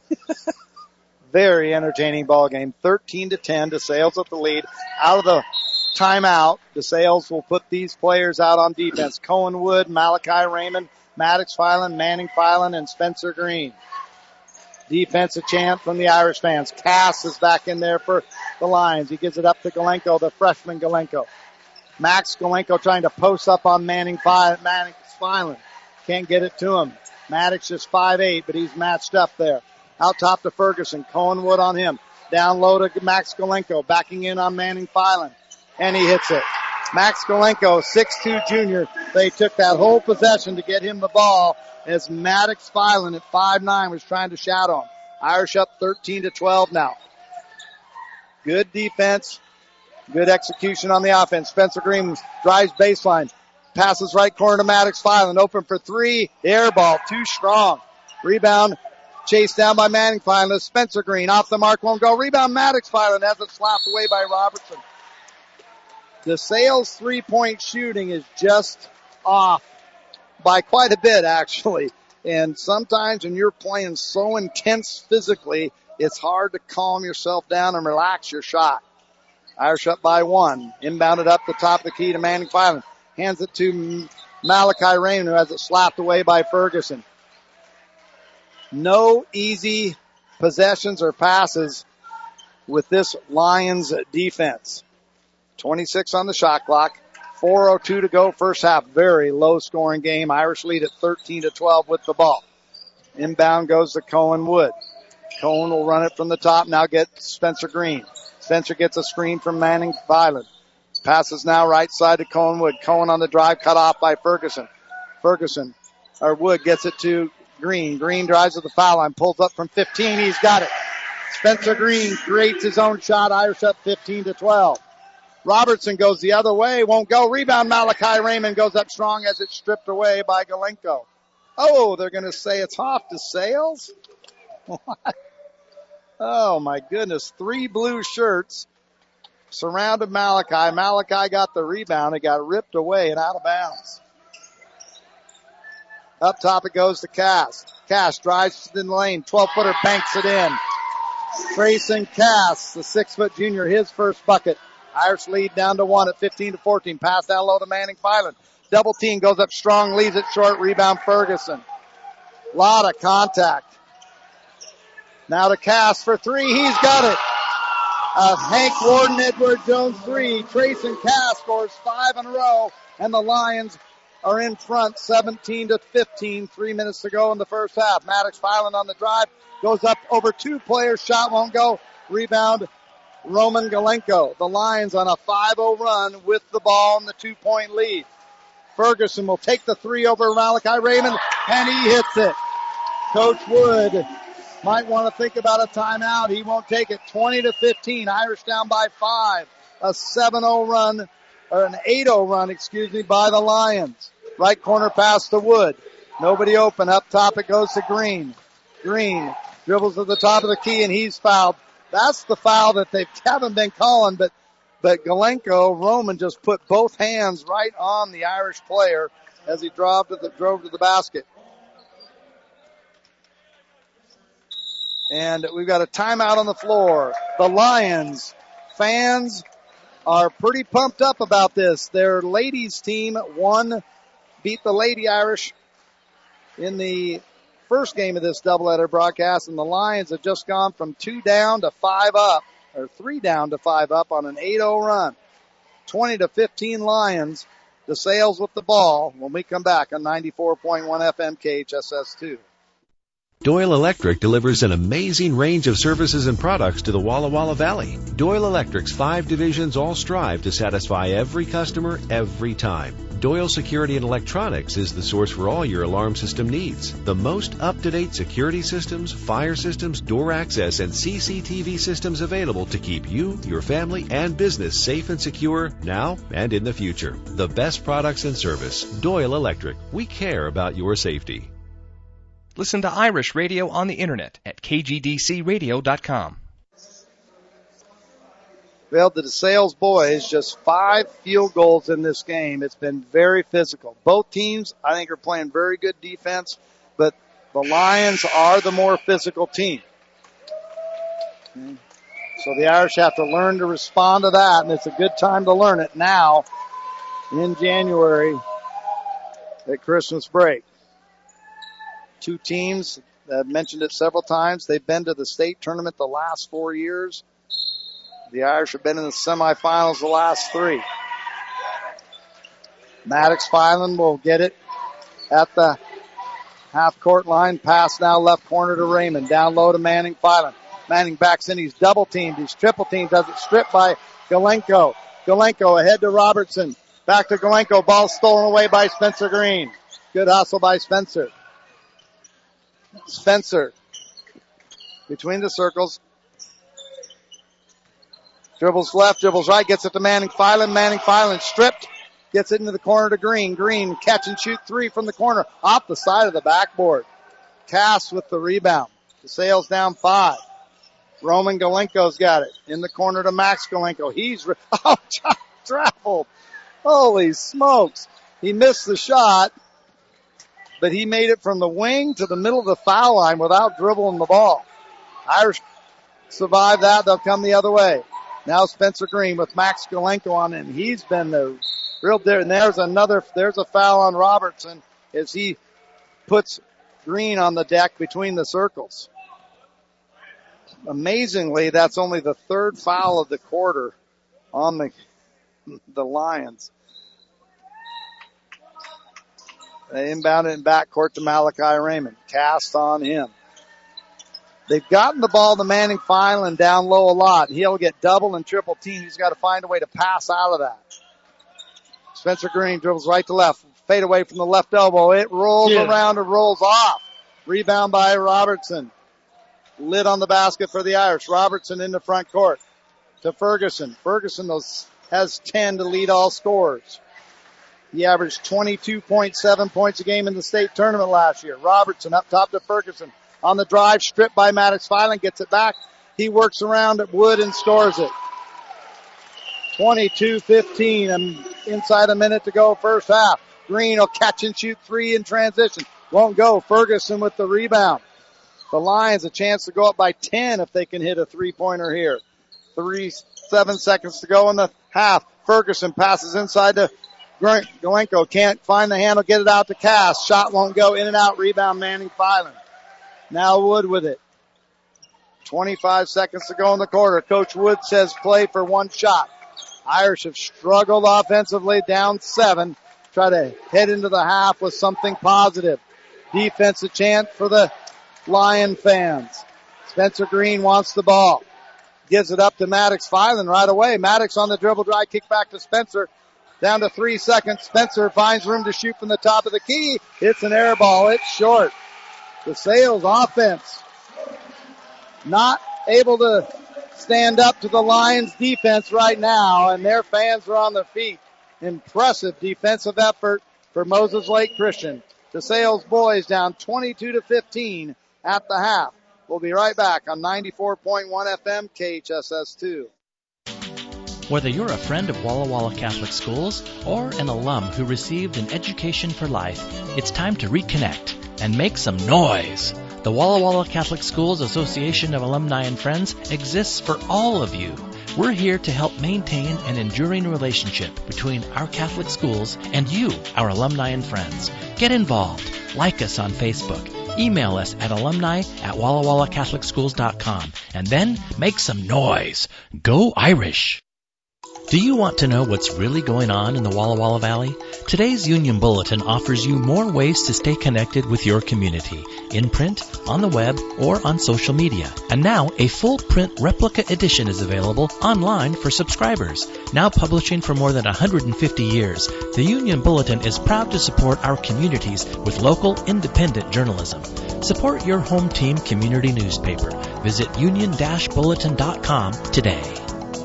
B: Very entertaining ball game. thirteen to ten. DeSales with the lead. Out of the timeout, DeSales will put these players out on defense. Cohen Wood, Malachi Raymond, Maddox Filan, Manning Filan, and Spencer Green. Defensive chant from the Irish fans. Cass is back in there for the Lions. He gives it up to Galenko, the freshman Galenko. Max Galenko trying to post up on Manning Filan. Can't get it to him. Maddox is five eight, but he's matched up there. Out top to Ferguson. Cohenwood on him. Down low to Max Galenko. Backing in on Manning Filan. And he hits it. Max Galenko, six two junior. They took that whole possession to get him the ball as Maddox Filan at five nine was trying to shadow him. Irish up thirteen to twelve now. Good defense. Good execution on the offense. Spencer Green drives baseline. Passes right corner to Maddox Filan. Open for three. Air ball. Too strong. Rebound. Chased down by Manning Filan. Spencer Green off the mark. Won't go. Rebound Maddox Filan. Has it slapped away by Robertson. DeSales three-point shooting is just off by quite a bit, actually. And sometimes when you're playing so intense physically, it's hard to calm yourself down and relax your shot. Irish up by one. Inbounded up the top of the key to Manning Filan. Hands it to Malachi Raymond, who has it slapped away by Ferguson. No easy possessions or passes with this Lions defense. twenty-six on the shot clock. four oh two to go first half. Very low scoring game. Irish lead at thirteen to twelve with the ball. Inbound goes to Cohen Wood. Cohen will run it from the top. Now get Spencer Green. Spencer gets a screen from Manning Filan. Passes now right side to Cohen Wood. Cohen on the drive, cut off by Ferguson. Ferguson, or Wood gets it to Green. Green drives to the foul line, pulls up from fifteen. He's got it. Spencer Green creates his own shot. Irish up fifteen to twelve. Robertson goes the other way, won't go. Rebound, Malachi Raymond goes up strong as it's stripped away by Galenko. Oh, they're going to say it's off to Sales? What? Oh, my goodness. Three blue shirts surrounded Malachi. Malachi got the rebound. It got ripped away and out of bounds. Up top it goes to Cass. Cass drives in the lane. twelve-footer banks it in. Trayson Cass, the six-foot junior, his first bucket. Irish lead down to one at fifteen to fourteen. Pass down low to Manning Filan. Double team goes up strong, leaves it short. Rebound Ferguson. Lot of contact. Now to Cass for three. He's got it. A Hank Warden, Edward Jones three. Trayson Cass scores five in a row, and the Lions are in front seventeen to fifteen. Three minutes to go in the first half. Maddox Filan on the drive. Goes up over two players. Shot won't go. Rebound Roman Galenko. The Lions on a five oh run with the ball in the two-point lead. Ferguson will take the three over Malachi Raymond, and he hits it. Coach Wood might want to think about a timeout. He won't take it. twenty to fifteen. Irish down by five. A seven oh run, or an eight oh run, excuse me, by the Lions. Right corner pass to Wood. Nobody open. Up top it goes to Green. Green dribbles to the top of the key, and he's fouled. That's the foul that they haven't been calling, but but Galenko, Roman just put both hands right on the Irish player as he drove to the, drove to the basket. And we've got a timeout on the floor. The Lions fans are pretty pumped up about this. Their ladies team won, beat the Lady Irish in the first game of this doubleheader broadcast, and the Lions have just gone from two down to five up, or three down to five up on an eight oh run. twenty to fifteen Lions. The Sales with the ball when we come back on ninety-four point one F M K H S S two.
J: Doyle Electric delivers an amazing range of services and products to the Walla Walla Valley. Doyle Electric's five divisions all strive to satisfy every customer every time. Doyle Security and Electronics is the source for all your alarm system needs. The most up-to-date security systems, fire systems, door access, and C C T V systems available to keep you, your family, and business safe and secure now and in the future. The best products and service. Doyle Electric. We care about your safety.
A: Listen to Irish Radio on the internet at K G D C radio dot com.
B: Well, the DeSales boys, just five field goals in this game. It's been very physical. Both teams, I think, are playing very good defense, but the Lions are the more physical team. So the Irish have to learn to respond to that, and it's a good time to learn it now in January at Christmas break. Two teams, I've mentioned it several times, they've been to the state tournament the last four years. The Irish have been in the semifinals the last three. Maddox Filan will get it at the half-court line. Pass now left corner to Raymond. Down low to Manning Filan. Manning backs in. He's double-teamed. He's triple-teamed. Does it stripped by Galenko. Galenko ahead to Robertson. Back to Galenko. Ball stolen away by Spencer Green. Good hustle by Spencer. Spencer between the circles. Dribbles left, dribbles right, gets it to Manning Filan. Manning Filan stripped, gets it into the corner to Green. Green catch and shoot three from the corner off the side of the backboard. Cass with the rebound. The Sales down five. Roman Galenko's got it in the corner to Max Galenko. He's re- oh, traveled. Holy smokes! He missed the shot, but he made it from the wing to the middle of the foul line without dribbling the ball. Irish survive that. They'll come the other way. Now Spencer Green with Max Galenko on him. He's been the real there. And there's another, there's a foul on Robertson as he puts Green on the deck between the circles. Amazingly, that's only the third foul of the quarter on the, the Lions. They inbound it in backcourt to Malachi Raymond. Cast on him. They've gotten the ball to Manning Filan down low a lot. He'll get double and triple team. He's got to find a way to pass out of that. Spencer Green dribbles right to left. Fade away from the left elbow. It rolls yeah. around and rolls off. Rebound by Robertson. lid on the basket for the Irish. Robertson in the front court to Ferguson. Ferguson has ten to lead all scorers. He averaged twenty-two point seven points a game in the state tournament last year. Robertson up top to Ferguson. On the drive, stripped by Maddox Filan, gets it back. He works around at Wood and scores it. twenty-two fifteen, and inside a minute to go first half. Green will catch and shoot three in transition. Won't go. Ferguson with the rebound. The Lions a chance to go up by ten if they can hit a three-pointer here. Three, seven seconds to go in the half. Ferguson passes inside to Goenko. Can't find the handle, get it out to Cass. Shot won't go. In and out. Rebound Manning Filan. Now Wood with it. twenty-five seconds to go in the quarter. Coach Wood says play for one shot. Irish have struggled offensively, down seven. Try to head into the half with something positive. Defensive chant for the Lion fans. Spencer Green wants the ball. Gives it up to Maddox Filan right away. Maddox on the dribble drive, kick back to Spencer. Down to three seconds. Spencer finds room to shoot from the top of the key. It's an air ball. It's short. The Sales offense not able to stand up to the Lions defense right now, and their fans are on their feet. Impressive defensive effort for Moses Lake Christian. The Sales boys down twenty-two to fifteen at the half. We'll be right back on ninety-four point one F M K H S S two.
I: Whether you're a friend of Walla Walla Catholic Schools or an alum who received an education for life, it's time to reconnect and make some noise. The Walla Walla Catholic Schools Association of Alumni and Friends exists for all of you. We're here to help maintain an enduring relationship between our Catholic schools and you, our alumni and friends. Get involved. Like us on Facebook. Email us at alumni at walla walla catholic schools dot com. And then make some noise. Go Irish! Do you want to know what's really going on in the Walla Walla Valley? Today's Union Bulletin offers you more ways to stay connected with your community, in print, on the web, or on social media. And now, a full print replica edition is available online for subscribers. Now publishing for more than one hundred fifty years, the Union Bulletin is proud to support our communities with local, independent journalism. Support your home team community newspaper. Visit union dash bulletin dot com today.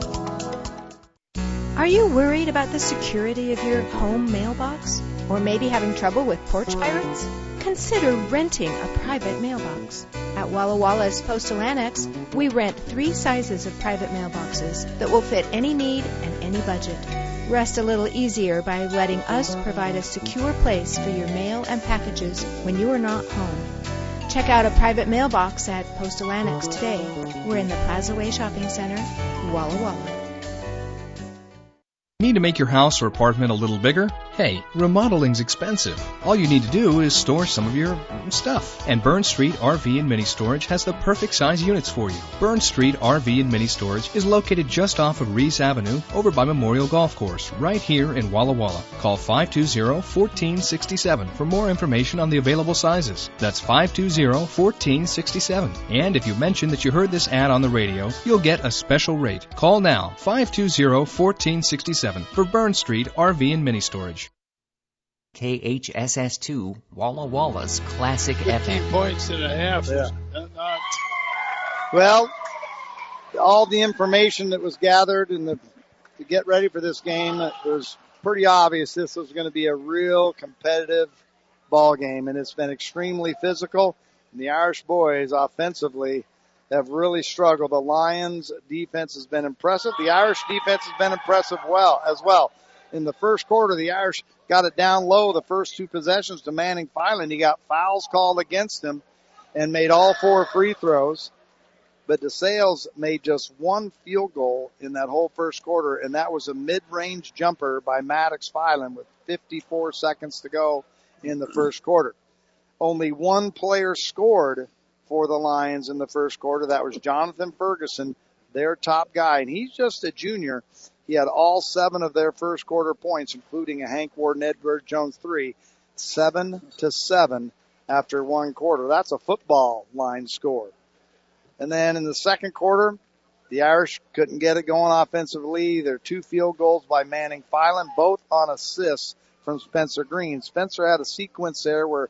K: Are you worried about the security of your home mailbox? Or maybe having trouble with porch pirates? Consider renting a private mailbox. At Walla Walla's Postal Annex, we rent three sizes of private mailboxes that will fit any need and any budget. Rest a little easier by letting us provide a secure place for your mail and packages when you are not home. Check out a private mailbox at Postal Annex today. We're in the Plaza Way Shopping Center, Walla Walla.
A: Need to make your house or apartment a little bigger? Hey, remodeling's expensive. All you need to do is store some of your stuff. And Burn Street R V and Mini Storage has the perfect size units for you. Burn Street R V and Mini Storage is located just off of Reese Avenue over by Memorial Golf Course, right here in Walla Walla. Call five two zero, one four six seven for more information on the available sizes. That's five two zero, one four six seven. And if you mention that you heard this ad on the radio, you'll get a special rate. Call now, five two zero, one four six seven for Burn Street R V and Mini Storage.
E: K H S S two, Walla Walla's Classic F M.
F: fifteen points and a half.
B: Yeah.
F: Not...
B: Well, all the information that was gathered in the, to get ready for this game, it was pretty obvious this was going to be a real competitive ball game, and it's been extremely physical. And the Irish boys offensively have really struggled. The Lions defense has been impressive. The Irish defense has been impressive well as well. In the first quarter, the Irish got it down low the first two possessions to Manning Filan. He got fouls called against him and made all four free throws. But DeSales made just one field goal in that whole first quarter, and that was a mid-range jumper by Maddox Filan with fifty-four seconds to go in the first quarter. Only one player scored for the Lions in the first quarter. That was Jonathan Ferguson, their top guy, and he's just a junior. He had all seven of their first quarter points, including a Hank Warden Edward Jones three, seven to seven after one quarter. That's a football line score. And then in the second quarter, the Irish couldn't get it going offensively. There are two field goals by Manning Filan, both on assists from Spencer Green. Spencer had a sequence there where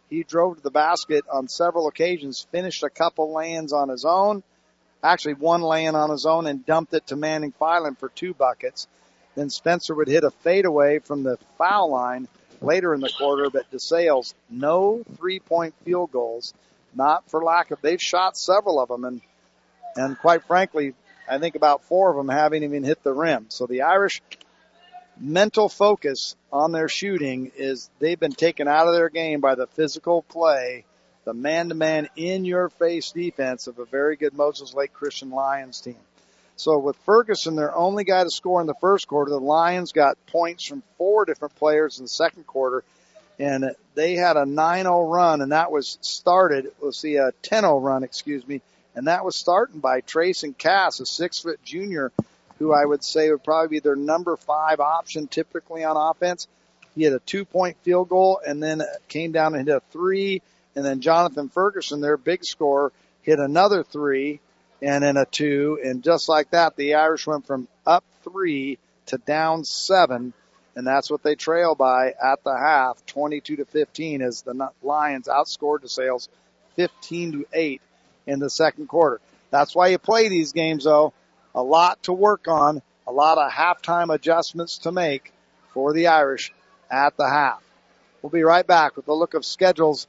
B: He drove to the basket on several occasions, finished a couple lands on his own, actually one land on his own, and dumped it to Manning Filan for two buckets. Then Spencer would hit a fadeaway from the foul line later in the quarter, but DeSales, no three-point field goals, not for lack of, they've shot several of them, and, and quite frankly, I think about four of them haven't even hit the rim. So the Irish mental focus on their shooting is they've been taken out of their game by the physical play, the man-to-man in-your-face defense of a very good Moses Lake Christian Lions team. So with Ferguson, their only guy to score in the first quarter, the Lions got points from four different players in the second quarter, and they had a nine oh run, and that was started, let's see, a ten oh run, excuse me, and that was starting by Trayson Cass, a six-foot junior, who I would say would probably be their number five option typically on offense. He had a two-point field goal and then came down and hit a three. And then Jonathan Ferguson, their big scorer, hit another three and then a two. And just like that, the Irish went from up three to down seven. And that's what they trail by at the half, twenty-two to fifteen, as the Lions outscored DeSales fifteen to eight in the second quarter. That's why you play these games, though. A lot to work on, a lot of halftime adjustments to make for the Irish at the half. We'll be right back with a look of schedules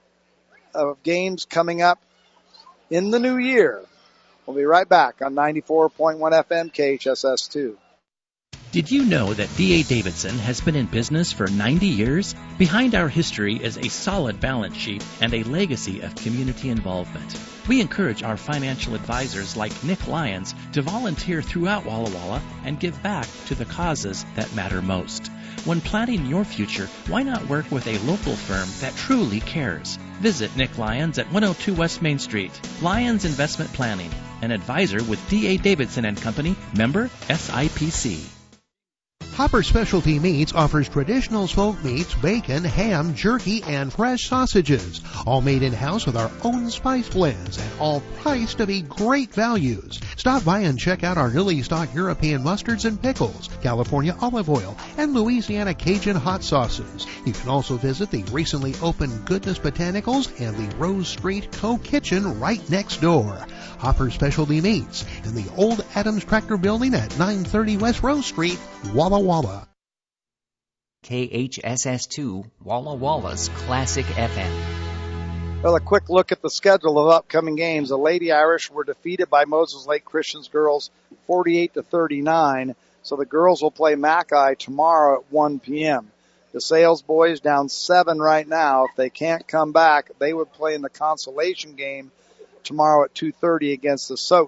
B: of games coming up in the new year. We'll be right back on ninety-four point one F M K H S S two.
D: Did you know that D A. Davidson has been in business for ninety years? Behind our history is a solid balance sheet and a legacy of community involvement. We encourage our financial advisors like Nick Lyons to volunteer throughout Walla Walla and give back to the causes that matter most. When planning your future, why not work with a local firm that truly cares? Visit Nick Lyons at one oh two West Main Street. Lyons Investment Planning, an advisor with D A. Davidson and Company, member S I P C.
L: Hopper Specialty Meats offers traditional smoked meats, bacon, ham, jerky, and fresh sausages, all made in-house with our own spice blends and all priced to be great values. Stop by and check out our newly stocked European mustards and pickles, California olive oil, and Louisiana Cajun hot sauces. You can also visit the recently opened Goodness Botanicals and the Rose Street Co-Kitchen right next door. Hopper Specialty Meats in the old Adams Tractor Building at nine thirty West Rose Street, Walla Walla.
E: K H S S two, Walla Walla's Classic F M.
B: Well, a quick look at the schedule of upcoming games. The Lady Irish were defeated by Moses Lake Christian's girls forty-eight to thirty-nine, so the girls will play Mackay tomorrow at one p.m. The Sales boys down seven right now. If they can't come back, they would play in the consolation game tomorrow at two thirty against the Soton.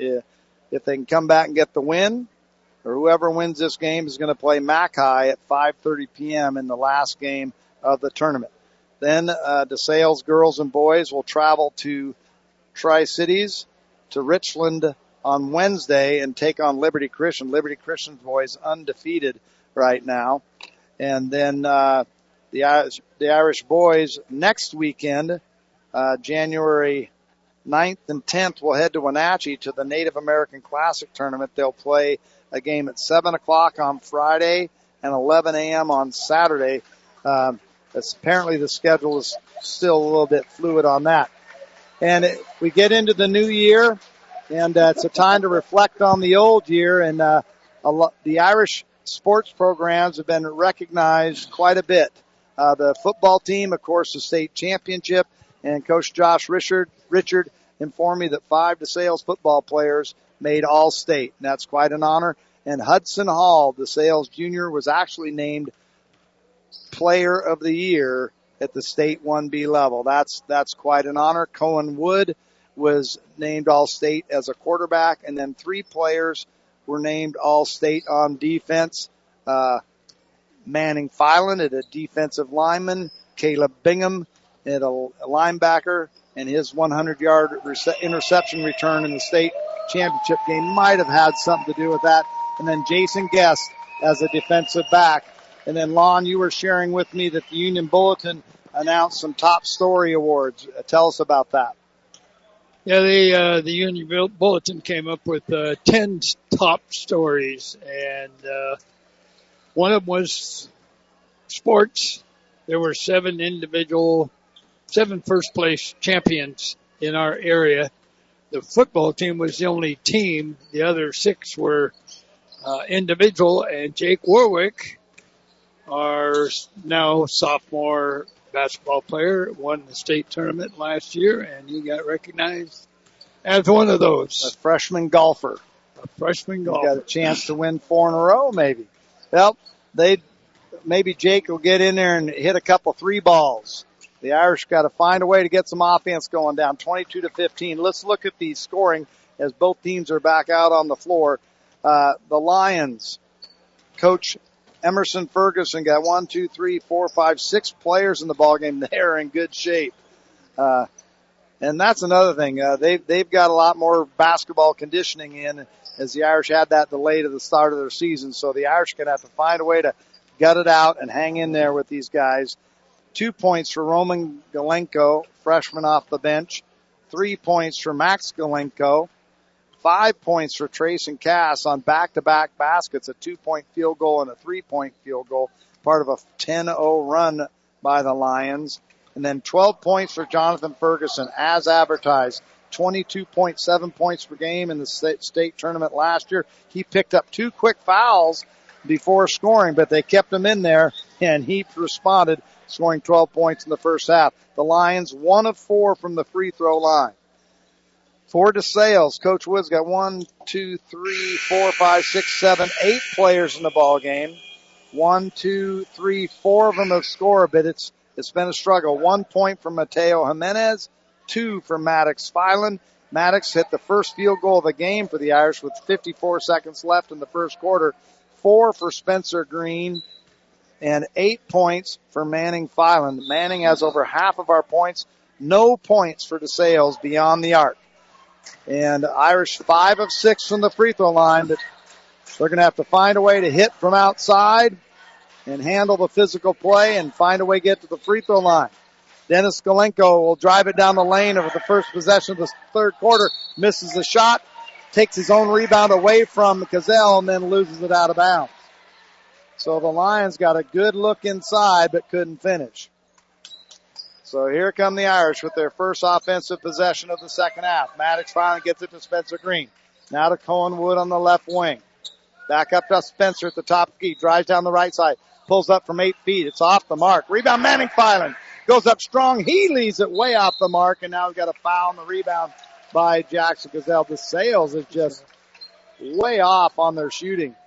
B: If they can come back and get the win, or whoever wins this game is going to play Mackay at five thirty p.m. in the last game of the tournament. Then uh, the Sales girls and boys will travel to Tri-Cities, to Richland on Wednesday and take on Liberty Christian. Liberty Christian boys undefeated right now. And then uh, the Irish, the Irish boys next weekend, uh, January ninth and tenth, will head to Wenatchee to the Native American Classic Tournament. They'll play a game at seven o'clock on Friday and eleven a.m. on Saturday. Um, apparently the schedule is still a little bit fluid on that. And it, we get into the new year, and uh, it's a time to reflect on the old year. And uh, a lo- the Irish sports programs have been recognized quite a bit. Uh, the football team, of course, the state championship, and Coach Josh Richard, Richard informed me that five DeSales football players made All-State, and that's quite an honor. And Hudson Hall, DeSales junior, was actually named Player of the Year at the State one B level. That's that's quite an honor. Cohen Wood was named All-State as a quarterback, and then three players were named All-State on defense. Uh, Manning Filan at a defensive lineman, Caleb Bingham at a, a linebacker, and his hundred-yard rece- interception return in the state championship game might have had something to do with that. And then Jason Guest as a defensive back. And then, Lon, you were sharing with me that the Union Bulletin announced some top story awards. Uh, tell us about that.
F: Yeah, the uh, the Union Bulletin came up with uh, ten top stories, and uh, one of them was sports. There were seven individual seven first place champions in our area. The football team was the only team. The other six were uh, individual, and Jake Warwick, our now sophomore basketball player, won the state tournament last year, and he got recognized as one of those.
B: A freshman golfer.
F: A freshman
B: He's
F: golfer.
B: got a chance to win four in a row, maybe. Well, they maybe Jake will get in there and hit a couple three balls. The Irish got to find a way to get some offense going, down twenty-two to fifteen. Let's look at the scoring as both teams are back out on the floor. Uh, the Lions, Coach Emerson Ferguson got one, two, three, four, five, six players in the ballgame. They're in good shape. Uh, and that's another thing. Uh, they've, they've got a lot more basketball conditioning in, as the Irish had that delayed at the start of their season. So the Irish are going to have to find a way to gut it out and hang in there with these guys. Two points for Roman Galenko, freshman off the bench. Three points for Max Galenko. Five points for Trayson Cass on back-to-back baskets, a two-point field goal and a three-point field goal, part of a ten oh run by the Lions. And then twelve points for Jonathan Ferguson, as advertised. twenty-two point seven points per game in the state, state tournament last year. He picked up two quick fouls before scoring, but they kept him in there, and he responded, scoring twelve points in the first half. The Lions, one of four from the free throw line. For DeSales, Coach Wood's got one, two, three, four, five, six, seven, eight players in the ball game. One, two, three, four of them have scored, but it's it's been a struggle. One point from Mateo Jimenez, two for Maddox Filan. Maddox hit the first field goal of the game for the Irish with fifty-four seconds left in the first quarter. Four for Spencer Green, and eight points for Manning Filan. Manning has over half of our points. No points for DeSales beyond the arc. And Irish five of six from the free throw line, but they're going to have to find a way to hit from outside and handle the physical play and find a way to get to the free throw line. Dennis Galenko will drive it down the lane over the first possession of the third quarter, misses the shot, takes his own rebound away from Gazelle, and then loses it out of bounds. So the Lions got a good look inside, but couldn't finish. So here come the Irish with their first offensive possession of the second half. Maddox finally gets it to Spencer Green. Now to Cohen Wood on the left wing. Back up to Spencer at the top key. Drives down the right side. Pulls up from eight feet. It's off the mark. Rebound Manning Filan. Goes up strong. He leaves it way off the mark, and now we've got a foul on the rebound by Jackson Gazelle. DeSales is just way off on their shooting.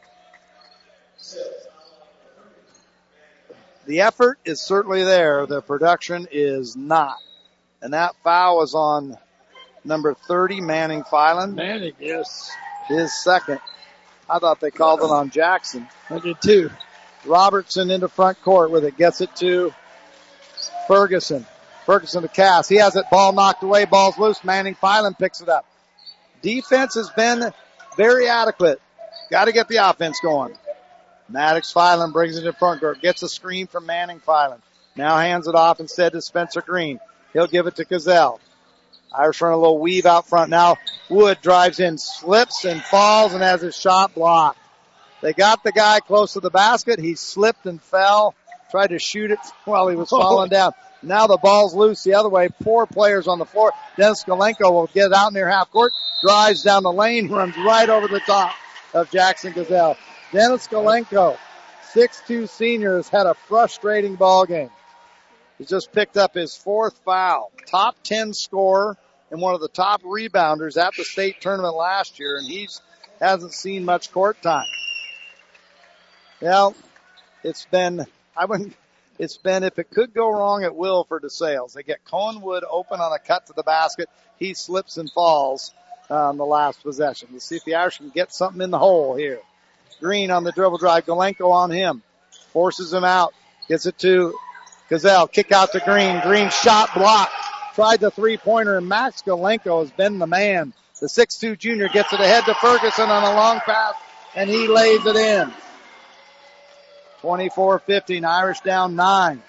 B: The effort is certainly there. The production is not. And that foul is on number thirty, Manning Filan.
F: Manning, yes.
B: His second. I thought they called it on Jackson.
F: I did too.
B: Robertson into front court with it. Gets it to Ferguson. Ferguson to Cass. He has it. Ball knocked away. Ball's loose. Manning Filan picks it up. Defense has been very adequate. Got to get the offense going. Maddox Filan brings it to front court. Gets a screen from Manning Filan. Now hands it off instead to Spencer Green. He'll give it to Gazelle. Irish run a little weave out front. Now Wood drives in, slips and falls and has his shot blocked. They got the guy close to the basket. He slipped and fell. Tried to shoot it while he was falling down. Now the ball's loose the other way. Four players on the floor. Dennis Galenko will get out near half court. Drives down the lane. Runs right over the top of Jackson Gazelle. Dennis Galenko, six two senior, has had a frustrating ball game. He's just picked up his fourth foul. Top ten scorer and one of the top rebounders at the state tournament last year, and he's hasn't seen much court time. Well, it's been, I wouldn't, it's been, if it could go wrong, it will for DeSales. They get Cohen Wood open on a cut to the basket. He slips and falls on the last possession. Let's see if the Irish can get something in the hole here. Green on the dribble drive. Galenko on him. Forces him out. Gets it to Gazelle. Kick out to Green. Green shot blocked. Tried the three-pointer, and Max Galenko has been the man. The six two junior gets it ahead to Ferguson on a long pass, and he lays it in. twenty-four fifteen. Irish down nine.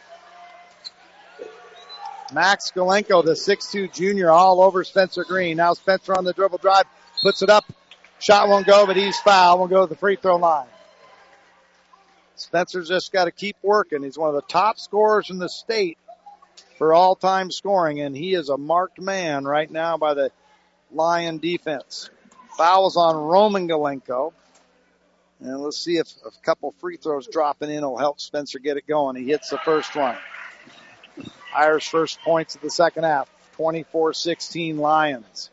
B: Max Galenko, the six two junior, all over Spencer Green. Now Spencer on the dribble drive. Puts it up. Shot won't go, but he's fouled. Won't go to the free throw line. Spencer's just got to keep working. He's one of the top scorers in the state for all-time scoring, and he is a marked man right now by the Lion defense. Fouls on Roman Galenko. And let's see if a couple free throws dropping in will help Spencer get it going. He hits the first one. Irish first points of the second half, twenty-four sixteen Lions.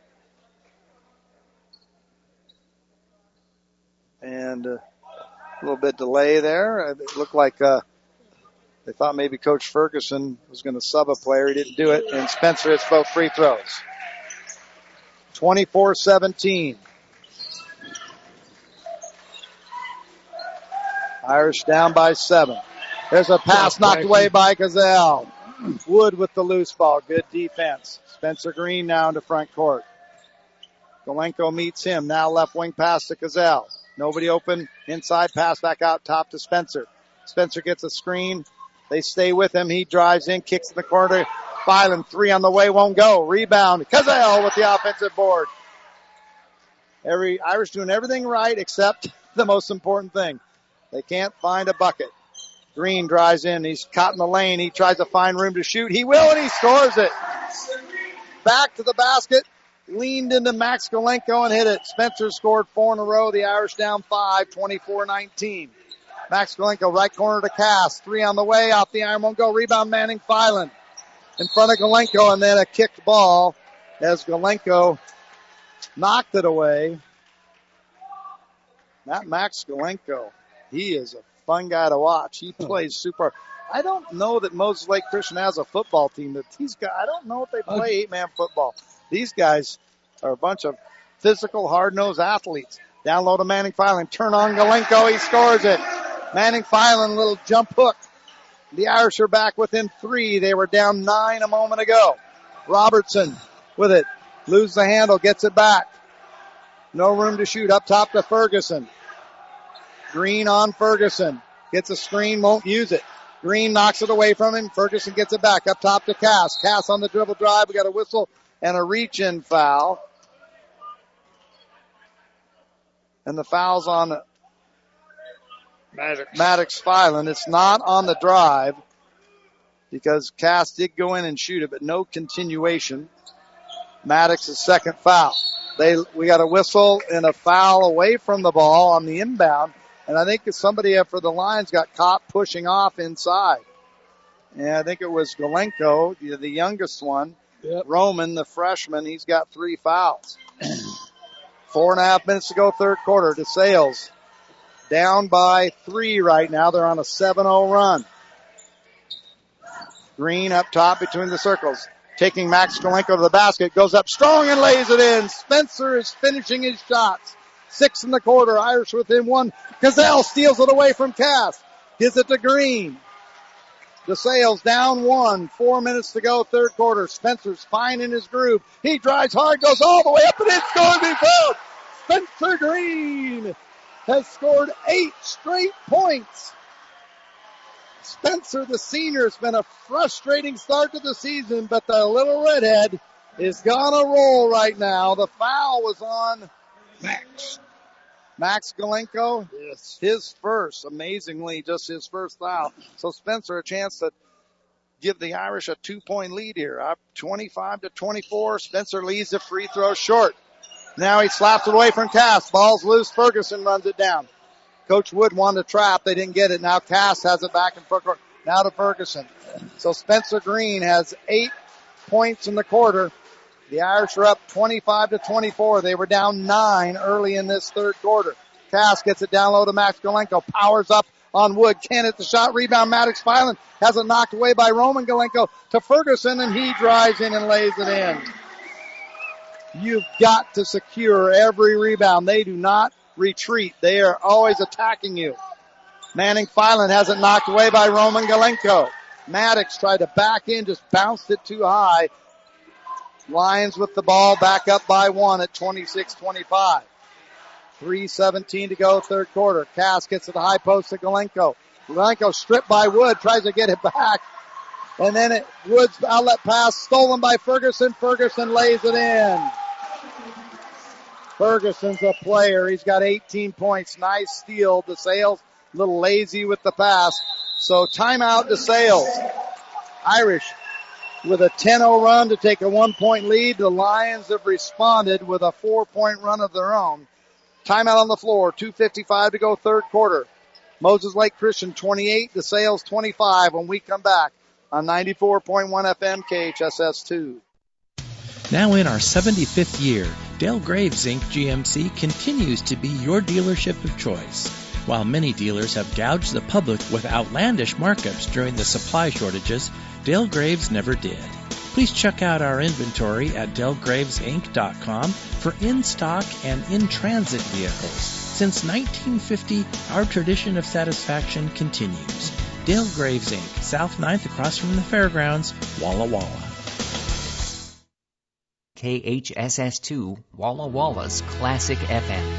B: And uh, a little bit delay there. It looked like uh, they thought maybe Coach Ferguson was going to sub a player. He didn't do it, and Spencer hits both free throws. twenty-four seventeen. Irish down by seven. There's a pass knocked away by Gazelle. Wood with the loose ball. Good defense. Spencer Green now into front court. Galenko meets him. Now left wing pass to Gazelle. Nobody open. Inside pass back out top to Spencer. Spencer gets a screen. They stay with him. He drives in, kicks in the corner. Filan, three on the way, won't go. Rebound. Gazelle with the offensive board. Every Irish doing everything right except the most important thing. They can't find a bucket. Green drives in. He's caught in the lane. He tries to find room to shoot. He will, and he scores it. Back to the basket. Leaned into Max Galenko and hit it. Spencer scored four in a row. The Irish down five, twenty-four nineteen. Max Galenko, right corner to Cass. Three on the way. Off the iron, won't go. Rebound Manning Filan. In front of Galenko, and then a kicked ball as Galenko knocked it away. That Max Galenko, he is a fun guy to watch. He plays super. I don't know that Moses Lake Christian has a football team. That these guys, I don't know if they play eight-man football. These guys are a bunch of physical, hard-nosed athletes. Down low to Manning Filan. Turn on Galenko. He scores it. Manning Filan, little jump hook. The Irish are back within three. They were down nine a moment ago. Robertson with it. Lose the handle. Gets it back. No room to shoot. Up top to Ferguson. Green on Ferguson. Gets a screen. Won't use it. Green knocks it away from him. Ferguson gets it back. Up top to Cass. Cass on the dribble drive. We got a whistle and a reach-in foul. And the foul's on
F: Maddox.
B: Maddox Filan. It's not on the drive because Cass did go in and shoot it, but no continuation. Maddox's second foul. They, we got a whistle and a foul away from the ball on the inbound. And I think somebody for the Lions got caught pushing off inside. And I think it was Galenko, the, the youngest one.
F: Yep.
B: Roman, the freshman, he's got three fouls. Four and a half minutes to go, third quarter. DeSales down by three right now. They're on a seven oh run. Green up top between the circles. Taking Max Galenko to the basket. Goes up strong and lays it in. Spencer is finishing his shots. Six in the quarter. Irish within one. Gazelle steals it away from Cass. Gives it to Green. DeSales down one. Four minutes to go, third quarter. Spencer's fine in his groove. He drives hard, goes all the way up and in, scores himself. Spencer Green has scored eight straight points. Spencer, the senior, has been a frustrating start to the season, but the little redhead is gonna roll right now. The foul was on
F: Max.
B: Max Galenko.
F: Yes.
B: His first, amazingly, just his first foul. So Spencer a chance to give the Irish a two-point lead here. Up twenty-five to twenty-four. Spencer leads the free throw short. Now he slaps it away from Cass. Ball's loose. Ferguson runs it down. Coach Wood wanted to trap. They didn't get it. Now Cass has it back in front court. Now to Ferguson. So Spencer Green has eight points in the quarter. The Irish are up twenty-five to twenty-four. They were down nine early in this third quarter. Cass gets it down low to Max Galenko. Powers up on Wood. Can't hit the shot. Rebound Maddox Filan has it knocked away by Roman Galenko to Ferguson, and he drives in and lays it in. You've got to secure every rebound. They do not retreat. They are always attacking you. Manning Filan has it knocked away by Roman Galenko. Maddox tried to back in, just bounced it too high. Lions with the ball back up by one at twenty-six twenty-five. three seventeen to go, third quarter. Cass gets to the high post to Galenko. Galenko stripped by Wood, tries to get it back. And then it, Wood's outlet pass stolen by Ferguson. Ferguson lays it in. Ferguson's a player. He's got eighteen points. Nice steal. DeSales a little lazy with the pass. So timeout DeSales. Irish with a ten oh run to take a one-point lead. The Lions have responded with a four-point run of their own. Timeout on the floor, two fifty-five to go, third quarter. Moses Lake Christian twenty-eight, DeSales twenty-five when we come back on ninety-four point one F M K H S S two.
D: Now in our seventy-fifth year, Dale Graves Incorporated. G M C continues to be your dealership of choice. While many dealers have gouged the public with outlandish markups during the supply shortages, Dale Graves never did. Please check out our inventory at dale graves inc dot com for in-stock and in-transit vehicles. Since nineteen fifty, our tradition of satisfaction continues. Dale Graves Incorporated, South ninth across from the fairgrounds, Walla Walla.
E: K H S S two, Walla Walla's Classic F M.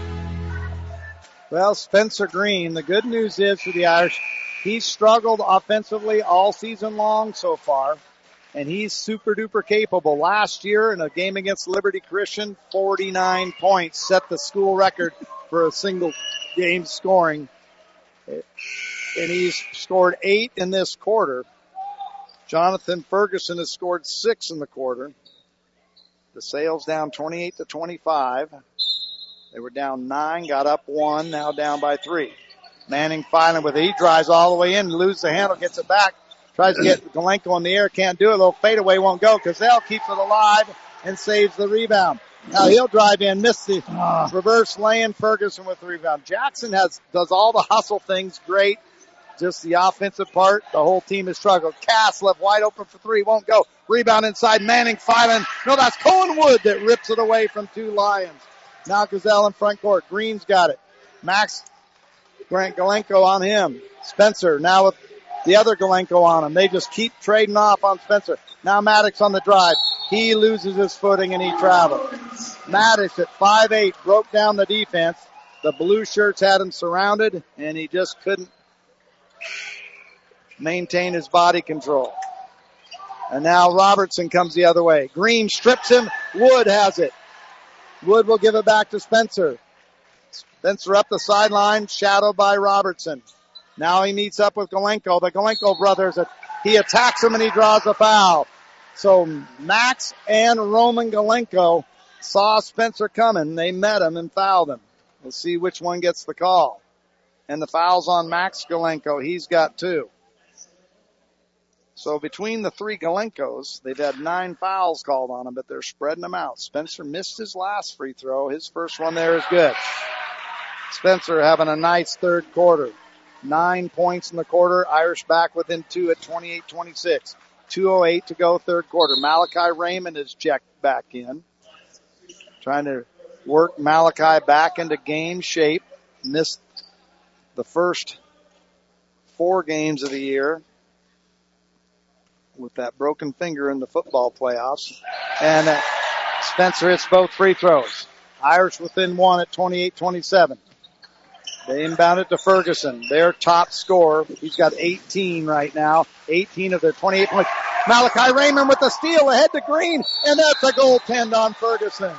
B: Well, Spencer Green, the good news is for the Irish, he's struggled offensively all season long so far, and he's super duper capable. Last year in a game against Liberty Christian, forty-nine points, set the school record for a single game scoring. And he's scored eight in this quarter. Jonathan Ferguson has scored six in the quarter. The DeSales down twenty-eight to twenty-five. They were down nine, got up one, now down by three. Manning finally with it. He drives all the way in, loses the handle, gets it back, tries to get Galenko in the air, can't do it. A little fadeaway won't go. Gazelle keeps it alive and saves the rebound. Now he'll drive in, miss the reverse lane. Ferguson with the rebound. Jackson has does all the hustle things great. Just the offensive part, the whole team has struggled. Cass left wide open for three, won't go. Rebound inside, Manning filing. No, that's Cohen Wood that rips it away from two Lions. Now Gazelle in front court. Green's got it. Max Grant Galenko on him. Spencer now with the other Galenko on him. They just keep trading off on Spencer. Now Maddox on the drive. He loses his footing and he travels. Maddox at five eight broke down the defense. The blue shirts had him surrounded and he just couldn't maintain his body control. And now Robertson comes the other way. Green strips him. Wood has it. Wood will give it back to Spencer. Spencer up the sideline, shadowed by Robertson. Now he meets up with Galenko. The Galenko brothers, he attacks him and he draws a foul. So Max and Roman Galenko saw Spencer coming. They met him and fouled him. We'll see which one gets the call. And the foul's on Max Galenko. He's got two. So between the three Galenkos, they've had nine fouls called on them, but they're spreading them out. Spencer missed his last free throw. His first one there is good. Spencer having a nice third quarter. Nine points in the quarter. Irish back within two at twenty-eight twenty-six. two oh eight to go third quarter. Malachi Raymond is checked back in. Trying to work Malachi back into game shape. Missed the first four games of the year with that broken finger in the football playoffs. And uh, Spencer hits both free throws. Irish within one at twenty-eight twenty-seven. They inbound it to Ferguson, their top scorer. He's got eighteen right now. eighteen of their twenty-eight points. Malachi Raymond with the steal ahead to Green, and that's a goaltend on Ferguson.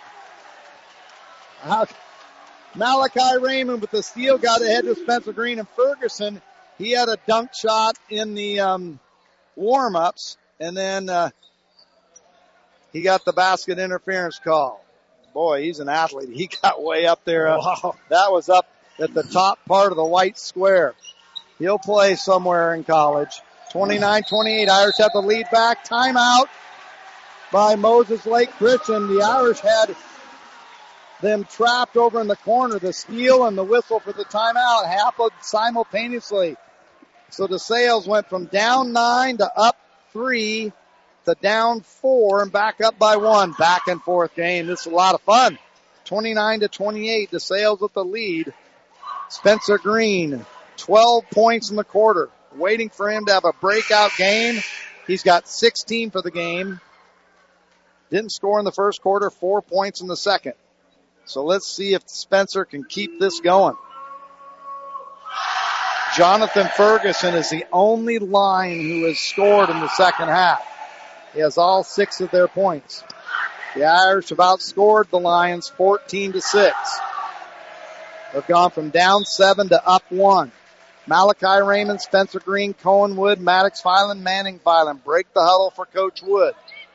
B: Malachi Raymond with the steal got ahead to Spencer Green, and Ferguson, he had a dunk shot in the um, warm-ups, and then uh, he got the basket interference call. Boy, he's an athlete. He got way up there. Uh, wow. That was up at the top part of the white square. He'll play somewhere in college. twenty-nine twenty-eight, Irish have the lead back. Timeout by Moses Lake Christian. The Irish had them trapped over in the corner. The steal and the whistle for the timeout happened simultaneously. So the DeSales went from down nine to up three to down four and back up by one. Back and forth game. This is a lot of fun. twenty-nine to twenty-eight. The DeSales with the lead. Spencer Green, twelve points in the quarter. Waiting for him to have a breakout game. He's got sixteen for the game. Didn't score in the first quarter. Four points in the second. So let's see if Spencer can keep this going. Jonathan Ferguson is the only line who has scored in the second half. He has all six of their points. The Irish have outscored the Lions fourteen to six. They've gone from down seven to up one. Malachi Raymond, Spencer Green, Cohen Wood, Maddox Filan, Manning Filan. Break the huddle for Coach Wood.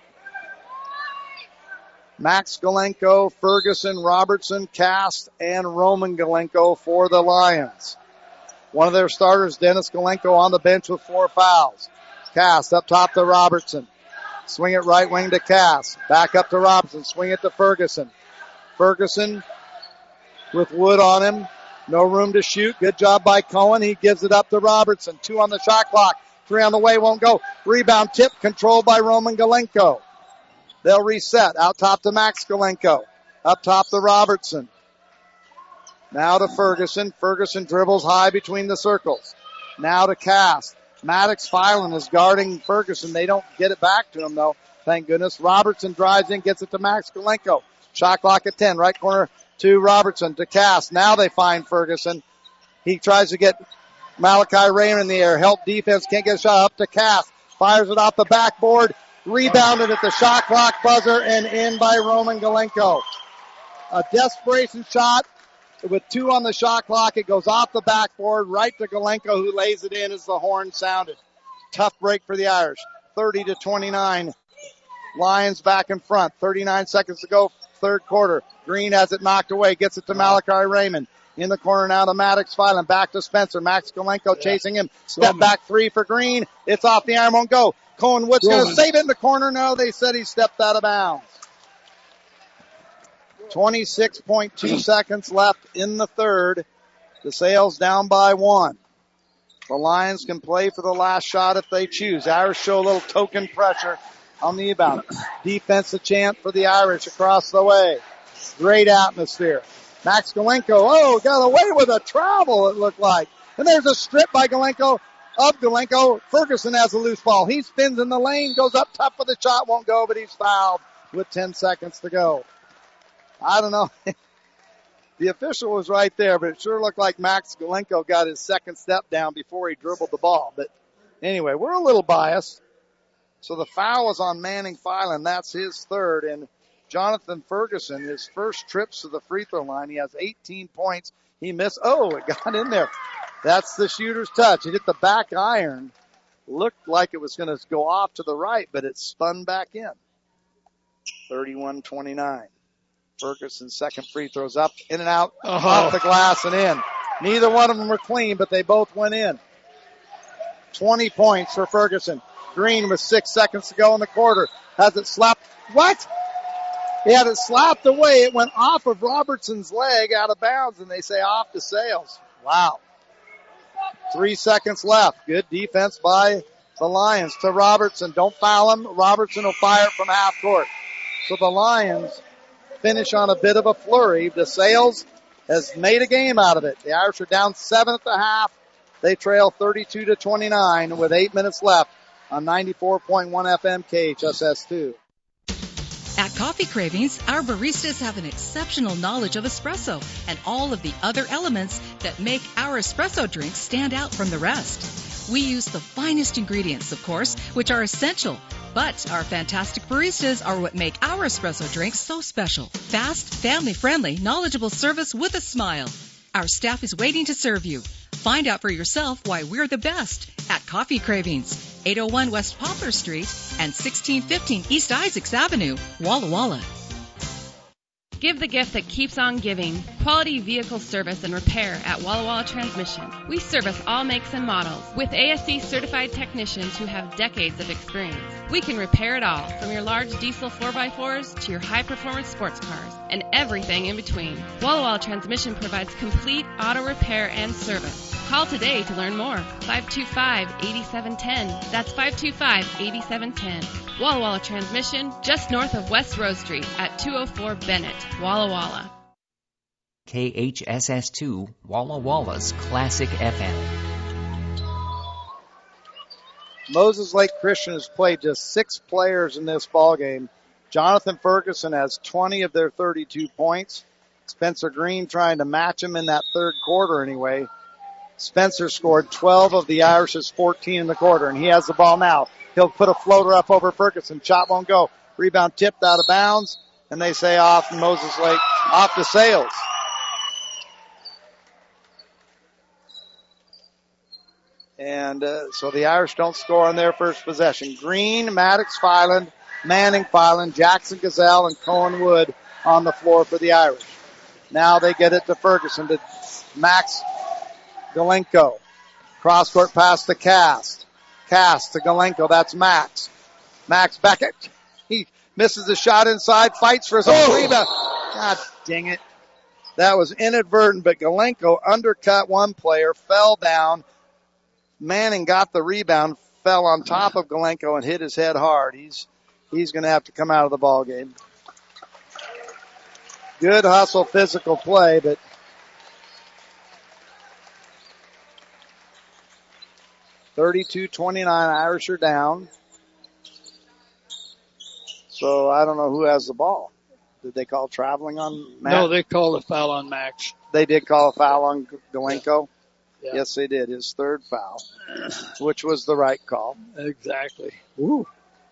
B: Max Galenko, Ferguson, Robertson, Cast, and Roman Galenko for the Lions. One of their starters, Dennis Galenko, on the bench with four fouls. Cast up top to Robertson. Swing it right wing to Cast. Back up to Robertson. Swing it to Ferguson. Ferguson with Wood on him. No room to shoot. Good job by Cohen. He gives it up to Robertson. Two on the shot clock. Three on the way. Won't go. Rebound tip controlled by Roman Galenko. They'll reset. Out top to Max Galenko. Up top to Robertson. Now to Ferguson. Ferguson dribbles high between the circles. Now to Cast. Maddox Filan is guarding Ferguson. They don't get it back to him, though. Thank goodness. Robertson drives in, gets it to Max Galenko. Shot clock at ten. Right corner to Robertson, to Cast. Now they find Ferguson. He tries to get Malachi Raymond in the air. Help defense. Can't get a shot. Up to Cast. Fires it off the backboard. Rebounded at the shot clock buzzer and in by Roman Galenko. A desperation shot with two on the shot clock. It goes off the backboard right to Galenko, who lays it in as the horn sounded. Tough break for the Irish. thirty to twenty-nine. Lions back in front. thirty-nine seconds to go, third quarter. Green has it knocked away. Gets it to Malachi Raymond. In the corner now to Maddox Filan. Back to Spencer. Max Galenko chasing him. Step back three for Green. It's off the iron. Won't go. Cohen Wood's going to save it in the corner. No, they said he stepped out of bounds. twenty-six point two seconds left in the third. The Sails down by one. The Lions can play for the last shot if they choose. Irish show a little token pressure on the inbound. Defensive chant for the Irish across the way. Great atmosphere. Max Galenko, oh, got away with a travel, it looked like. And there's a strip by Galenko, of Galenko. Ferguson has a loose ball. He spins in the lane, goes up top for the shot, won't go, but he's fouled with ten seconds to go. I don't know. The official was right there, but it sure looked like Max Galenko got his second step down before he dribbled the ball. But anyway, we're a little biased. So the foul was on Manning Filan. That's his third. And Jonathan Ferguson, his first trips to the free throw line, he has eighteen points. He missed. Oh, it got in there. That's the shooter's touch. It hit the back iron. Looked like it was going to go off to the right, but it spun back in. thirty-one twenty-nine. Ferguson's second free throw's up, in and out, oh. Off the glass and in. Neither one of them were clean, but they both went in. twenty points for Ferguson. Green with six seconds to go in the quarter. Has it slapped. What? He had it slapped away. It went off of Robertson's leg out of bounds, and they say off the Sails. Wow. Three seconds left. Good defense by the Lions to Robertson. Don't foul him. Robertson will fire from half court. So the Lions finish on a bit of a flurry. The Sails has made a game out of it. The Irish are down seven at the half. They trail thirty-two to twenty-nine with eight minutes left on ninety-four point one F M K H S S two.
M: At Coffee Cravings, our baristas have an exceptional knowledge of espresso and all of the other elements that make our espresso drinks stand out from the rest. We use the finest ingredients, of course, which are essential. But our fantastic baristas are what make our espresso drinks so special. Fast, family-friendly, knowledgeable service with a smile. Our staff is waiting to serve you. Find out for yourself why we're the best at Coffee Cravings, eight oh one West Poplar Street and sixteen fifteen East Isaacs Avenue, Walla Walla.
G: Give the gift that keeps on giving. Quality vehicle service and repair at Walla Walla Transmission. We service all makes and models with A S C certified technicians who have decades of experience. We can repair it all, from your large diesel four by fours to your high-performance sports cars and everything in between. Walla Walla Transmission provides complete auto repair and service. Call today to learn more. five two five, eight seven one zero. That's five two five, eight seven one zero. Walla Walla Transmission, just north of West Rose Street at two oh four Bennett, Walla Walla.
E: K H S S two, Walla Walla's Classic F M.
B: Moses Lake Christian has played just six players in this ballgame. Jonathan Ferguson has twenty of their thirty-two points. Spencer Green trying to match him in that third quarter anyway. Spencer scored twelve of the Irish's fourteen in the quarter, and he has the ball now. He'll put a floater up over Ferguson. Shot won't go. Rebound tipped out of bounds, and they say off Moses Lake, off the Sails. And uh, so the Irish don't score on their first possession. Green, Maddox, Filand, Manning, Filand, Jackson, Gazelle, and Cohen Wood on the floor for the Irish. Now they get it to Ferguson, to Max Galenko. Cross-court pass to Cast. Cast to Galenko. That's Max. Max back at, he misses a shot inside, fights for his own oh. rebound. God dang it. That was inadvertent, but Galenko undercut one player, fell down. Manning got the rebound, fell on top of Galenko and hit his head hard. He's, he's going to have to come out of the ball game. Good hustle, physical play, but thirty-two twenty-nine, Irish are down. So I don't know who has the ball. Did they call traveling on Max?
F: No, they called a foul on Max.
B: They did call a foul on Galenko?
F: Yeah.
B: Yes, they did. His third foul, which was the right call.
F: Exactly. Ooh.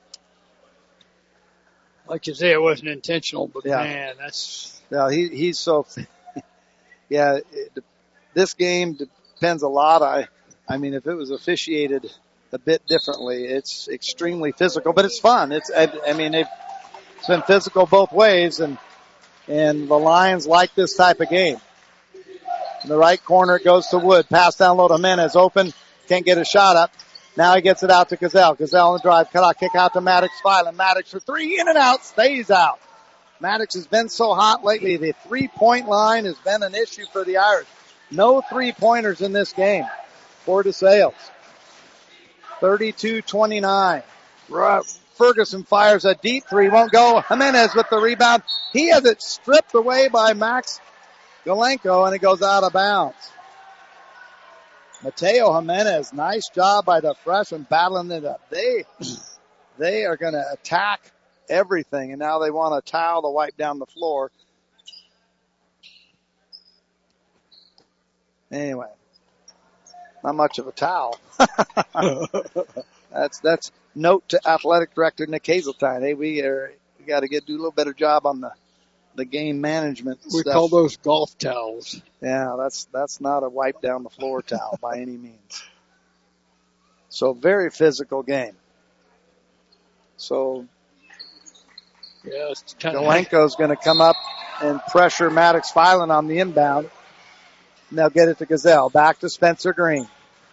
F: Like you say, it wasn't intentional, but
B: yeah.
F: man, that's...
B: Yeah, he, he's so... yeah, it, this game depends a lot. I, I mean, if it was officiated a bit differently, it's extremely physical, but it's fun. It's, I, I mean, they've, it's been physical both ways, and and the Lions like this type of game. In the right corner, it goes to Wood. Pass down low to Jimenez. Open. Can't get a shot up. Now he gets it out to Gazelle. Gazelle on the drive. Cut out. Kick out to Maddox. Filan. Maddox for three. In and out. Stays out. Maddox has been so hot lately. The three-point line has been an issue for the Irish. No three-pointers in this game for DeSales. thirty-two twenty-nine. Ferguson fires a deep three. Won't go. Jimenez with the rebound. He has it stripped away by Max Galenko, and it goes out of bounds. Mateo Jimenez, nice job by the freshman battling it up. They, they are going to attack everything, and now they want a towel to wipe down the floor. Anyway, not much of a towel. that's that's note to athletic director Nick Hazeltine. Hey, we are we got to get do a little better job on the the game management
F: we
B: stuff.
F: Call those golf towels.
B: Yeah, that's that's not a wipe down the floor towel by any means. So very physical game. So
F: yeah,
B: Galenko's going to come up and pressure Maddox Filan on the inbound. And they'll get it to Gazelle. Back to Spencer Green.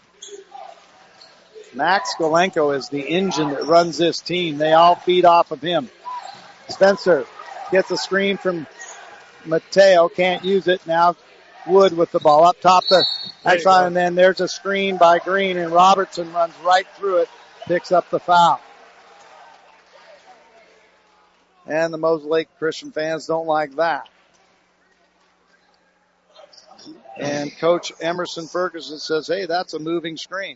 B: Max Galenko is the engine that runs this team. They all feed off of him. Spencer gets a screen from Mateo. Can't use it. Now Wood with the ball up top. The next line, and then there's a screen by Green, and Robertson runs right through it, picks up the foul. And the Moses Lake Christian fans don't like that. And Coach Emerson Ferguson says, hey, that's a moving screen.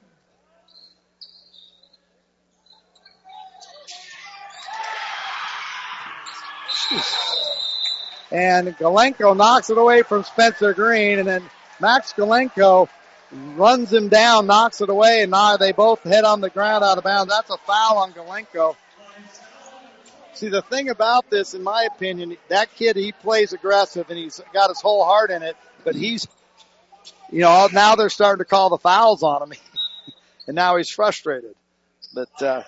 B: And Galenko knocks it away from Spencer Green, and then Max Galenko runs him down, knocks it away, and now they both head on the ground out of bounds. That's a foul on Galenko. See, the thing about this, in my opinion, that kid, he plays aggressive, and he's got his whole heart in it, but he's, you know, now they're starting to call the fouls on him, and now he's frustrated. But, uh,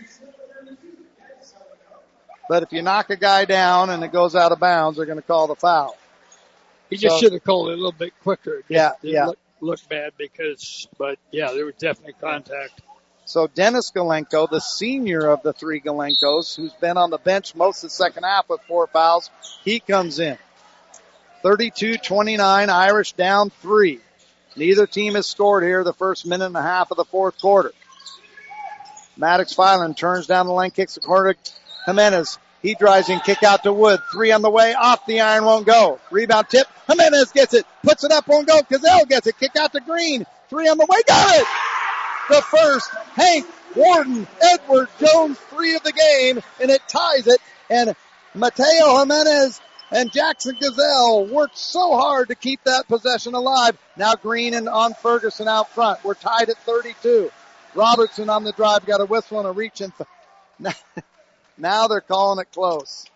B: But if you knock a guy down and it goes out of bounds, they're going to call the foul.
F: He just
B: so,
F: should have called it a little bit quicker. It
B: yeah,
F: didn't
B: yeah.
F: Look, look bad because, but yeah, there was definitely contact.
B: So Dennis Galenko, the senior of the three Galenkos, who's been on the bench most of the second half with four fouls, he comes in. thirty-two twenty-nine, Irish down three. Neither team has scored here the first minute and a half of the fourth quarter. Maddox Filan turns down the lane, kicks the corner to Jimenez. He drives in, kick out to Wood. Three on the way, off the iron, won't go. Rebound tip. Jimenez gets it, puts it up, won't go. Gazelle gets it, kick out to Green. Three on the way, got it! The first Hank Warden Edward Jones three of the game, and it ties it. And Mateo Jimenez and Jackson Gazelle worked so hard to keep that possession alive. Now Green and on Ferguson out front. We're tied at thirty-two. Robertson on the drive, got a whistle and a reach in. Now they're calling it close.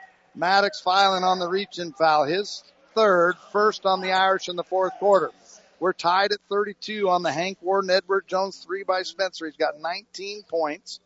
B: Maddox Filan on the reach-in foul. His third, first on the Irish in the fourth quarter. We're tied at thirty-two on the Hank Warden Edward Jones three by Spencer. He's got nineteen points.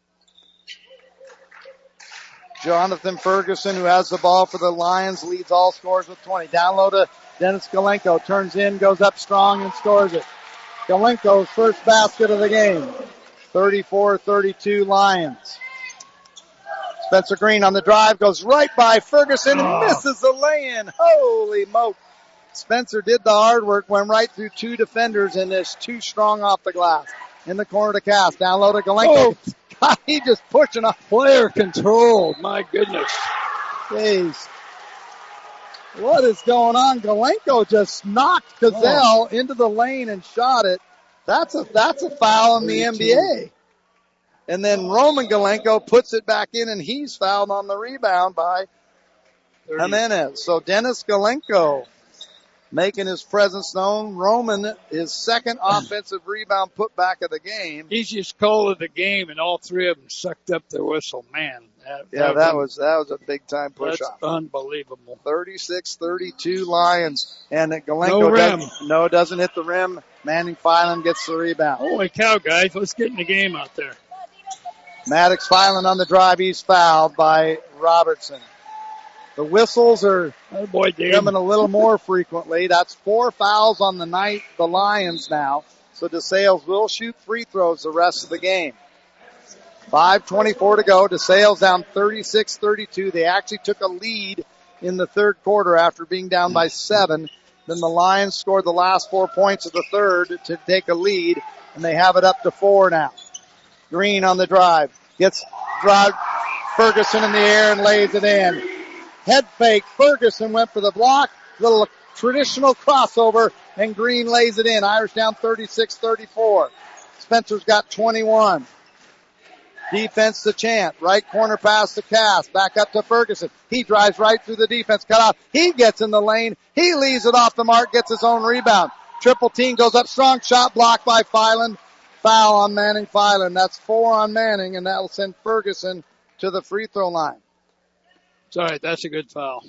B: Jonathan Ferguson, who has the ball for the Lions, leads all scores with twenty. Down low to Dennis Galenko. Turns in, goes up strong, and scores it. Galenko's first basket of the game. thirty-four thirty-two Lions. Spencer Green on the drive, goes right by Ferguson and misses the lay-in. Holy moke. Spencer did the hard work, went right through two defenders and is too strong off the glass. In the corner to Cass. Down low to Galenko. Oh. God, he just pushing off.
F: Player controlled. My goodness.
B: Jeez. What is going on? Galenko just knocked Gazelle oh. into the lane and shot it. That's a, that's a foul in the N B A. And then Roman Galenko puts it back in, and he's fouled on the rebound by Jimenez. So Dennis Galenko making his presence known. Roman, his second offensive rebound put back of the game.
F: Easiest call of the game, and all three of them sucked up their whistle. Man. That,
B: yeah,
F: that,
B: that was that was a big-time push-off.
F: That's unbelievable.
B: thirty-six thirty-two Lions. And Galenko
F: no rim.
B: Does, no, doesn't hit the rim. Manning Filan gets the rebound.
F: Holy cow, guys. Let's get in the game out there.
B: Maddox Filan on the drive. He's fouled by Robertson. The whistles are
F: oh boy,
B: coming a little more frequently. That's four fouls on the night, the Lions now. So DeSales will shoot free throws the rest of the game. five twenty-four to go. DeSales down thirty-six thirty-two. They actually took a lead in the third quarter after being down by seven. Then the Lions scored the last four points of the third to take a lead, and they have it up to four now. Green on the drive. Gets drive Ferguson in the air and lays it in. Head fake. Ferguson went for the block. Little traditional crossover, and Green lays it in. Irish down thirty-six thirty-four. Spencer's got twenty-one. Defense to Chant. Right corner pass to Cass. Back up to Ferguson. He drives right through the defense. Cut off. He gets in the lane. He leaves it off the mark. Gets his own rebound. Triple team goes up strong. Shot blocked by Filan. Foul on Manning Filan. That's four on Manning, and that will send Ferguson to the free throw line.
F: It's all right. That's a good foul.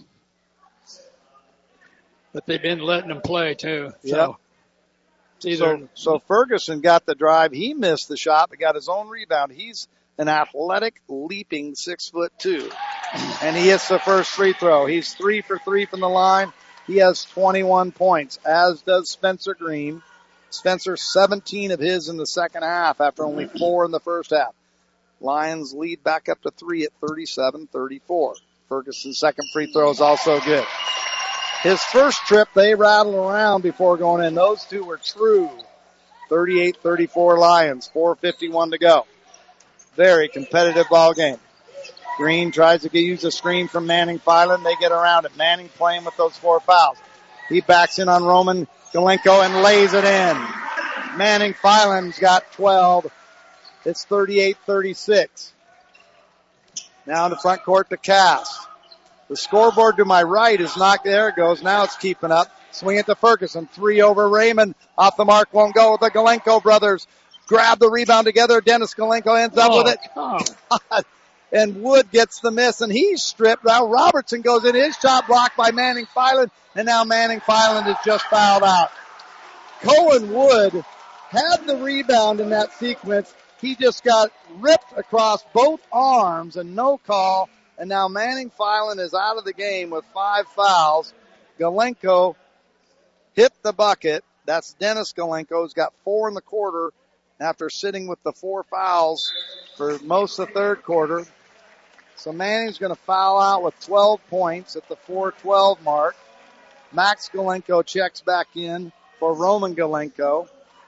F: But they've been letting them play, too. So,
B: yep. so, so Ferguson got the drive. He missed the shot, but got his own rebound. He's an athletic, leaping six foot two. And he hits the first free throw. He's three for three from the line. He has twenty-one points, as does Spencer Green. Spencer, seventeen of his in the second half after only four in the first half. Lions lead back up to three at thirty-seven thirty-four. Ferguson's second free throw is also good. His first trip, they rattled around before going in. Those two were true. thirty-eight thirty-four Lions, four fifty-one to go. Very competitive ball game. Green tries to get, use a screen from Manning Filan. They get around it. Manning playing with those four fouls. He backs in on Roman Galenko and lays it in. Manning Filan's got twelve. It's thirty-eight thirty-six. Now in the front court to Cass. The scoreboard to my right is not there. It goes. Now it's keeping up. Swing it to Ferguson. Three over Raymond. Off the mark. Won't go. The Galenko brothers grab the rebound together. Dennis Galenko ends up
F: oh,
B: with it.
F: Oh.
B: And Wood gets the miss, and he's stripped. Now Robertson goes in. His shot blocked by Manning Filan, and now Manning Filan is just fouled out. Cohen Wood had the rebound in that sequence. He just got ripped across both arms and no call. And now Manning Filan is out of the game with five fouls. Galenko hit the bucket. That's Dennis Galenko, who's got four in the quarter after sitting with the four fouls for most of the third quarter. So Manning's going to foul out with twelve points at the four twelve mark. Max Galenko checks back in for Roman Galenko.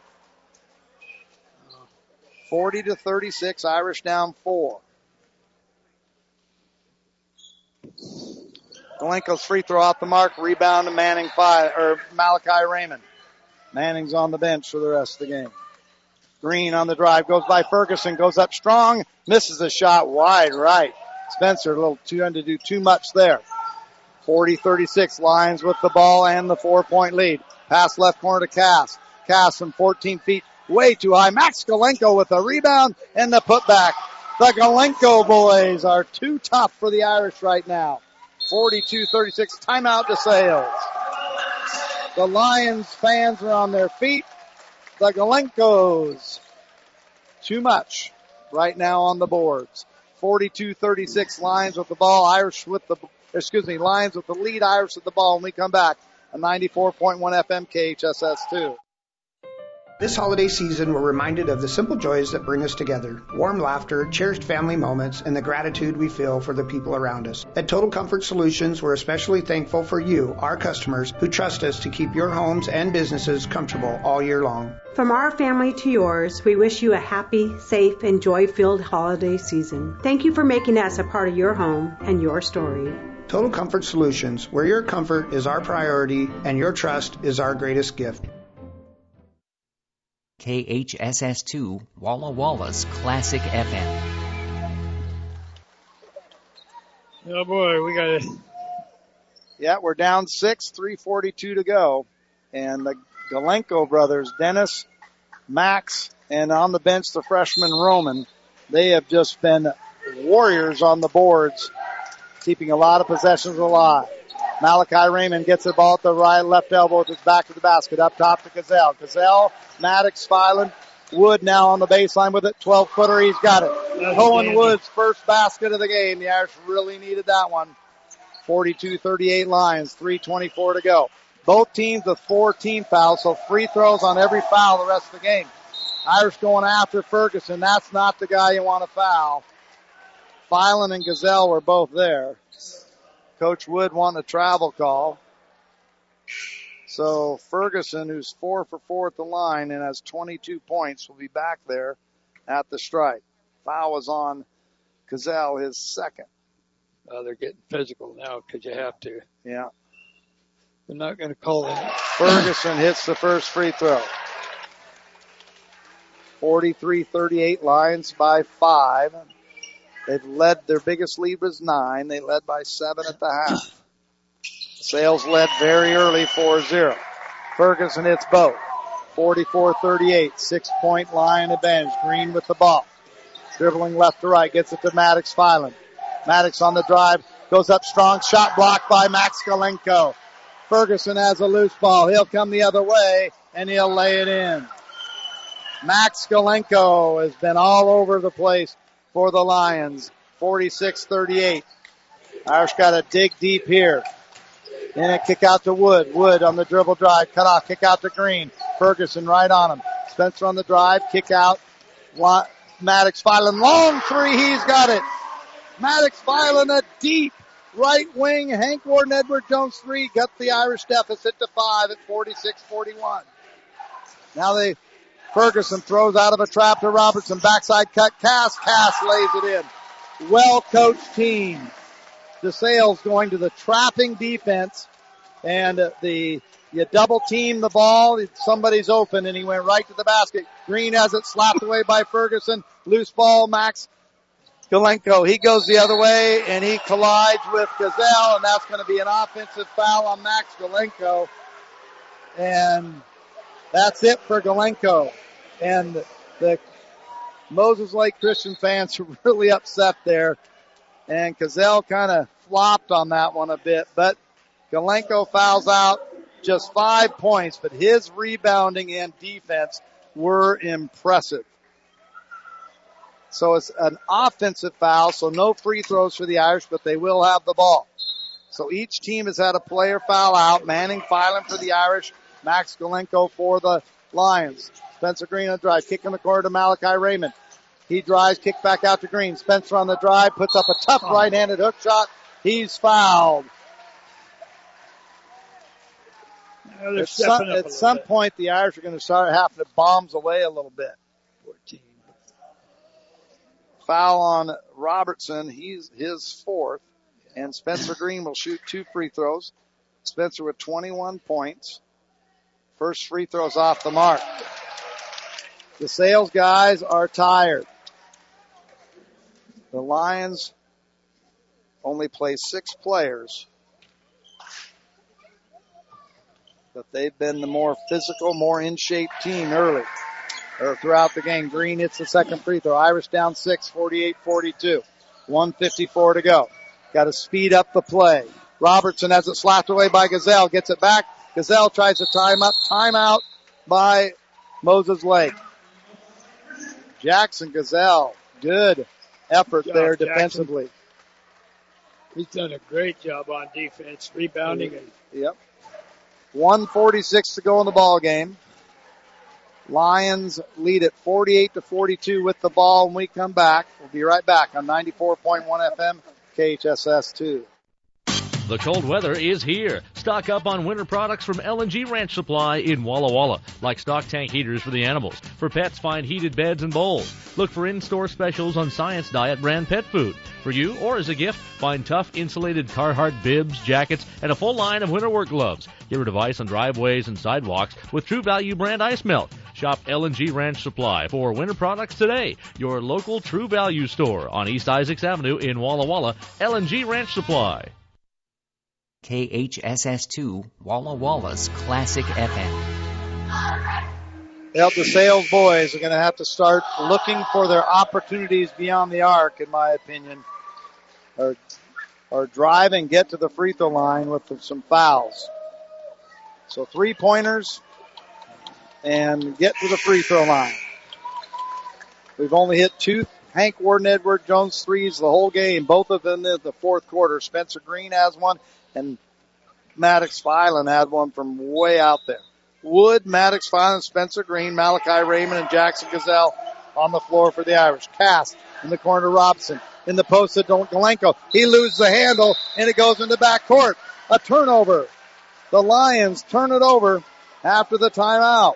B: forty to thirty-six, Irish down four. Galenko's free throw off the mark, rebound to Manning five, or Malachi Raymond. Manning's on the bench for the rest of the game. Green on the drive, goes by Ferguson, goes up strong, misses a shot wide right. Spencer a little too trying to do too much there. forty thirty-six, Lions with the ball and the four-point lead. Pass left corner to Cass. Cass from fourteen feet, way too high. Max Galenko with the rebound and the putback. The Galenko boys are too tough for the Irish right now. forty-two thirty-six, timeout to Sales. The Lions fans are on their feet. The Galenkos, too much right now on the boards. forty-two thirty-six Lions with the ball. Irish with the, excuse me, Lions with the lead. Irish with the ball. When we come back, a ninety-four point one F M K H S S two.
N: This holiday season, we're reminded of the simple joys that bring us together. Warm laughter, cherished family moments, and the gratitude we feel for the people around us. At Total Comfort Solutions, we're especially thankful for you, our customers, who trust us to keep your homes and businesses comfortable all year long.
O: From our family to yours, we wish you a happy, safe, and joy-filled holiday season. Thank you for making us a part of your home and your story.
N: Total Comfort Solutions, where your comfort is our priority and your trust is our greatest gift.
E: K H S S two, Walla Walla's Classic F M.
F: Oh boy, we got it.
B: Yeah, we're down six, three forty-two to go. And the Galenko brothers, Dennis, Max, and on the bench, the freshman Roman, they have just been warriors on the boards, keeping a lot of possessions alive. Malachi Raymond gets the ball at the right, left elbow with his back to the basket. Up top to Gazelle. Gazelle, Maddox, Filan, Wood now on the baseline with it. twelve-footer, he's got it.
F: That's
B: Cohen
F: dandy.
B: Wood's first basket of the game. The Irish really needed that one. forty-two thirty-eight Lions, three twenty-four to go. Both teams with four team fouls, so free throws on every foul the rest of the game. Irish going after Ferguson. That's not the guy you want to foul. Filan and Gazelle were both there. Coach Wood wanting a travel call. So Ferguson, who's four for four at the line and has twenty-two points, will be back there at the stripe. Foul was on Gazelle, his second.
F: Uh, they're getting physical now because you have to.
B: Yeah.
F: They're not going to call it.
B: Ferguson hits the first free throw. forty-three thirty-eight Lions by five. They've led, their biggest lead was nine. They led by seven at the half. Sales led very early four zero. Ferguson hits both. forty-four thirty-eight, six-point Lion advantage. Green with the ball. Dribbling left to right, gets it to Maddox Filan. Maddox on the drive, goes up strong, shot blocked by Max Galenko. Ferguson has a loose ball. He'll come the other way, and he'll lay it in. Max Galenko has been all over the place for the Lions. forty-six thirty-eight. Irish got to dig deep here. And a kick out to Wood. Wood on the dribble drive. Cut off. Kick out to Green. Ferguson right on him. Spencer on the drive. Kick out. Maddox Filan. Long three. He's got it. Maddox Filan, a deep right wing. Hank Warden, Edward Jones three. Got the Irish deficit to five at forty-six forty-one. Now they, Ferguson throws out of a trap to Robertson. Backside cut. Cass. Cass lays it in. Well-coached team. DeSales going to the trapping defense, and the you double team the ball. Somebody's open, and he went right to the basket. Green has it slapped away by Ferguson. Loose ball, Max Galenko. He goes the other way, and he collides with Gazelle, and that's going to be an offensive foul on Max Galenko. And that's it for Galenko. And the Moses Lake Christian fans are really upset there. And Gazelle kind of flopped on that one a bit, but Galenko fouls out, just five points, but his rebounding and defense were impressive. So it's an offensive foul, so no free throws for the Irish, but they will have the ball. So each team has had a player foul out. Manning Filan for the Irish, Max Galenko for the Lions. Spencer Green on the drive, kick in the corner to Malachi Raymond. He drives, kick back out to Green. Spencer on the drive, puts up a tough right-handed hook shot. He's fouled.
F: Yeah,
B: at some, at some point, the Irish are going to start having to bombs away a little bit.
F: fourteen.
B: Foul on Robertson. He's his fourth. And Spencer Green will shoot two free throws. Spencer with twenty-one points. First free throw's off the mark. The Sales guys are tired. The Lions only play six players, but they've been the more physical, more in-shape team early or throughout the game. Green hits the second free throw. Irish down six, forty-eight forty-two. one fifty-four to go. Got to speed up the play. Robertson has it slapped away by Gazelle. Gets it back. Gazelle tries to time up. Timeout by Moses Lake. Jackson Gazelle, good effort
F: Good job,
B: there
F: Jackson.
B: defensively.
F: He's done a great job on defense, rebounding. And
B: Yep. one forty-six to go in the ball game. Lions lead at forty-eight to forty-two with the ball. When we come back, we'll be right back on ninety-four point one F M, K H S S two.
C: The cold weather is here. Stock up on winter products from L and G Ranch Supply in Walla Walla, like stock tank heaters for the animals. For pets, find heated beds and bowls. Look for in-store specials on Science Diet brand pet food. For you or as a gift, find tough insulated Carhartt bibs, jackets, and a full line of winter work gloves. Get rid of ice on driveways and sidewalks with True Value brand ice melt. Shop L and G Ranch Supply for winter products today. Your local True Value store on East Isaacs Avenue in Walla Walla. L and G Ranch Supply.
E: K H S S two, Walla Walla's Classic F M.
B: Well, the Sales boys are going to have to start looking for their opportunities beyond the arc, in my opinion, or, or drive and get to the free throw line with some fouls. So three-pointers and get to the free throw line. We've only hit two Hank Warden Edward Jones threes the whole game, both of them in the fourth quarter. Spencer Green has one, and Maddox Filan had one from way out there. Wood, Maddox Filan, Spencer Green, Malachi Raymond, and Jackson Gazelle on the floor for the Irish. Cass in the corner to Robson. In the post to Galenko. He loses the handle, and it goes into back court. A turnover. The Lions turn it over after the timeout.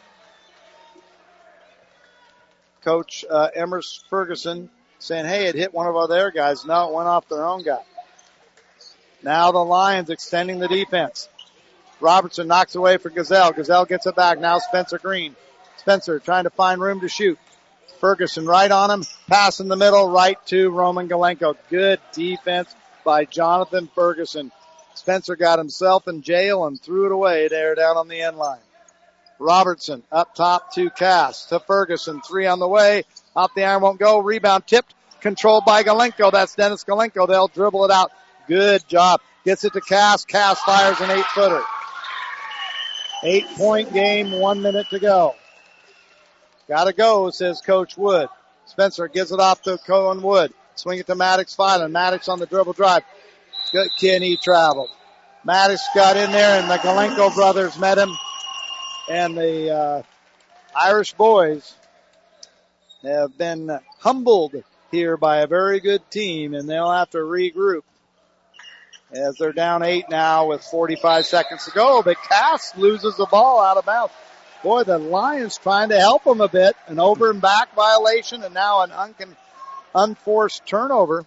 B: Coach uh, Emerson Ferguson saying, hey, it hit one of our their guys. No, it went off their own guy. Now the Lions extending the defense. Robertson knocks away for Gazelle. Gazelle gets it back. Now Spencer Green. Spencer trying to find room to shoot. Ferguson right on him. Pass in the middle right to Roman Galenko. Good defense by Jonathan Ferguson. Spencer got himself in jail and threw it away there down on the end line. Robertson up top to Cass. To Ferguson. Three on the way. Off the iron won't go. Rebound tipped. Controlled by Galenko. That's Dennis Galenko. They'll dribble it out. Good job. Gets it to Cass. Cass fires an eight-footer. Eight-point game, one minute to go. Gotta go, says Coach Wood. Spencer gives it off to Cohen Wood. Swing it to Maddox Filan. Maddox on the dribble drive. Good kid, he traveled. Maddox got in there, and the Galenko brothers met him. And the uh, Irish boys have been humbled here by a very good team, and they'll have to regroup as they're down eight now with forty-five seconds to go. But Cass loses the ball out of bounds. Boy, the Lions trying to help them a bit. An over and back violation, and now an un- unforced turnover.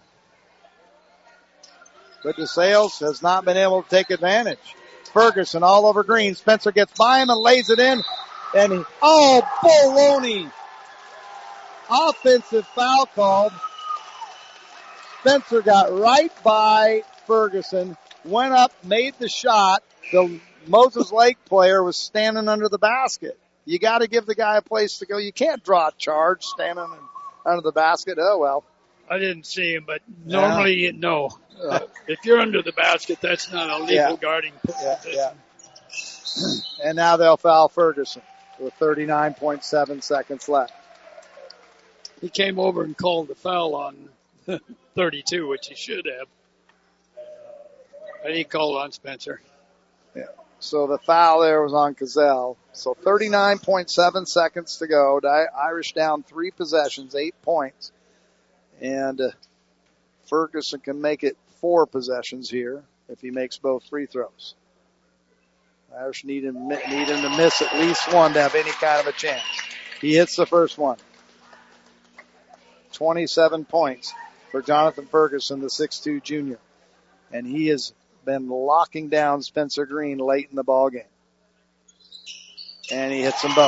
B: But DeSales has not been able to take advantage. Ferguson all over Green. Spencer gets by him and lays it in. And he, oh, baloney. Offensive foul called. Spencer got right by Ferguson, went up, made the shot. The Moses Lake player was standing under the basket. You got to give the guy a place to go. You can't draw a charge standing under the basket. Oh, well.
F: I didn't see him, but normally, yeah. no. Uh, if you're under the basket, that's not a legal
B: yeah.
F: guarding
B: yeah, yeah. And now they'll foul Ferguson with thirty-nine point seven seconds left.
F: He came over and called the foul on thirty-two, which he should have. But he called on Spencer.
B: Yeah. So the foul there was on Gazelle. So thirty-nine point seven seconds to go. The Irish down three possessions, eight points. And uh, Ferguson can make it four possessions here if he makes both free throws. The Irish need him, need him to miss at least one to have any kind of a chance. He hits the first one. twenty-seven points for Jonathan Ferguson, the six two junior. And he has been locking down Spencer Green late in the ball game. And he hits them both.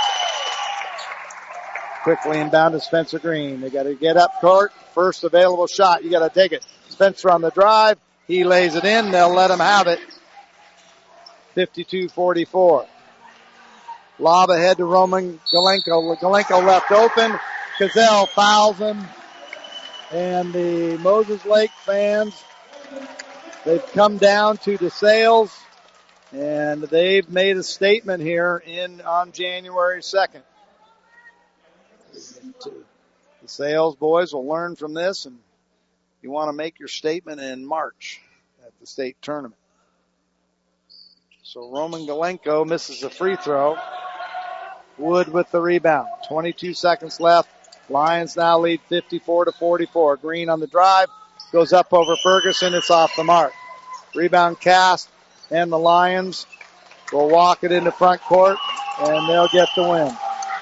B: Quickly inbound to Spencer Green. They got to get up court. First available shot. You got to take it. Spencer on the drive. He lays it in. They'll let him have it. fifty-two forty-four. Lob ahead to Roman Galenko. Galenko left open. Gazelle fouls him. And the Moses Lake fans, they've come down to DeSales. And they've made a statement here in on January second. The Sales boys will learn from this, and you want to make your statement in March at the state tournament. So Roman Galenko misses the free throw. Wood with the rebound. twenty-two seconds left. Lions now lead fifty-four to forty-four. Green on the drive. Goes up over Ferguson. It's off the mark. Rebound cast, and the Lions will walk it into front court, and they'll get the win.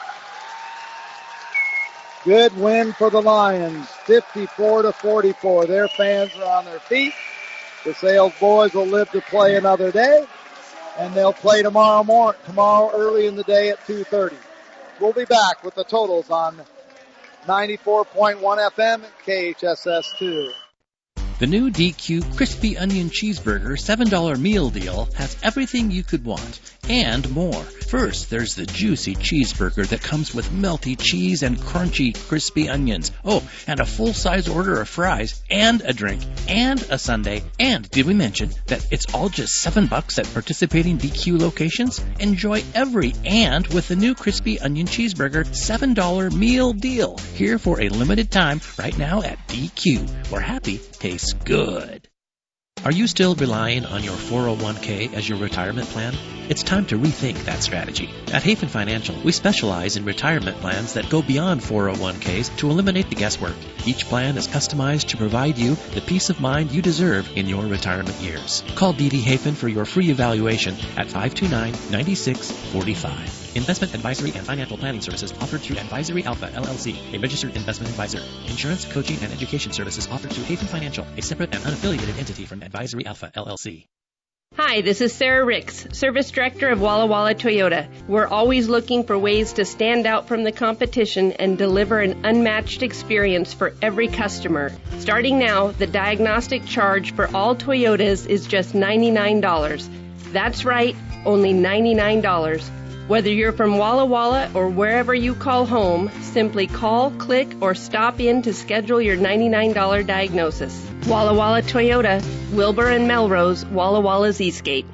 B: Good win for the Lions, fifty-four to forty-four. Their fans are on their feet. The Sales boys will live to play another day, and they'll play tomorrow morning, tomorrow early in the day at two thirty. We'll be back with the totals on ninety-four point one F M at K H S S two.
D: The new D Q Crispy Onion Cheeseburger seven dollar meal deal has everything you could want and more. First, there's the juicy cheeseburger that comes with melty cheese and crunchy crispy onions. Oh, and a full-size order of fries and a drink and a sundae. And did we mention that it's all just seven bucks at participating D Q locations? Enjoy every and with the new Crispy Onion Cheeseburger seven dollar meal deal. Here for a limited time right now at D Q, where happy tastes good. Are you still relying on your four oh one k as your retirement plan? It's time to rethink that strategy. At Hafen Financial, we specialize in retirement plans that go beyond four oh one k's to eliminate the guesswork. Each plan is customized to provide you the peace of mind you deserve in your retirement years. Call D D Hafen for your free evaluation at five two nine, nine six four five. Investment advisory and financial planning services offered through Advisory Alpha, L L C, a registered investment advisor. Insurance, coaching, and education services offered through Hafen Financial, a separate and unaffiliated entity from Advisory Alpha, L L C.
G: Hi, this is Sarah Ricks, Service Director of Walla Walla Toyota. We're always looking for ways to stand out from the competition and deliver an unmatched experience for every customer. Starting now, the diagnostic charge for all Toyotas is just ninety-nine dollars. That's right, only ninety-nine dollars. Whether you're from Walla Walla or wherever you call home, simply call, click, or stop in to schedule your ninety-nine dollars diagnosis. Walla Walla Toyota, Wilbur and Melrose, Walla Walla's Eastgate.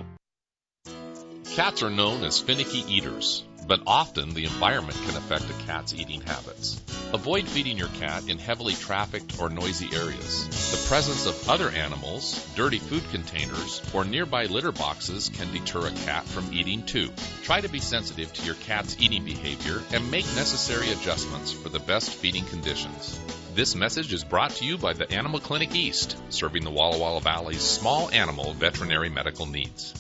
H: Cats are known as finicky eaters, but often the environment can affect a cat's eating habits. Avoid feeding your cat in heavily trafficked or noisy areas. The presence of other animals, dirty food containers, or nearby litter boxes can deter a cat from eating too. Try to be sensitive to your cat's eating behavior and make necessary adjustments for the best feeding conditions. This message is brought to you by the Animal Clinic East, serving the Walla Walla Valley's small animal veterinary medical needs.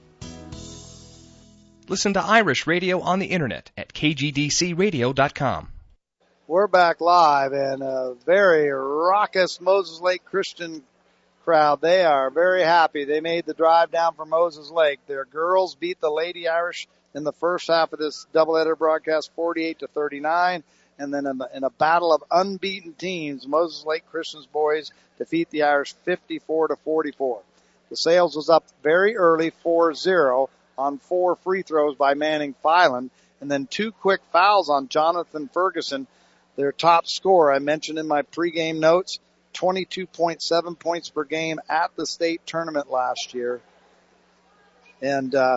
A: Listen to Irish Radio on the internet at K G D C radio dot com.
B: We're back live, and a very raucous Moses Lake Christian crowd. They are very happy. They made the drive down from Moses Lake. Their girls beat the Lady Irish in the first half of this doubleheader broadcast, forty-eight to thirty-nine. And then in, the, in a battle of unbeaten teams, Moses Lake Christian's boys defeat the Irish fifty-four to forty-four. The Sales was up very early, four zero. On four free throws by Manning Filan, and then two quick fouls on Jonathan Ferguson, their top scorer. I mentioned in my pregame notes, twenty-two point seven points per game at the state tournament last year. And uh,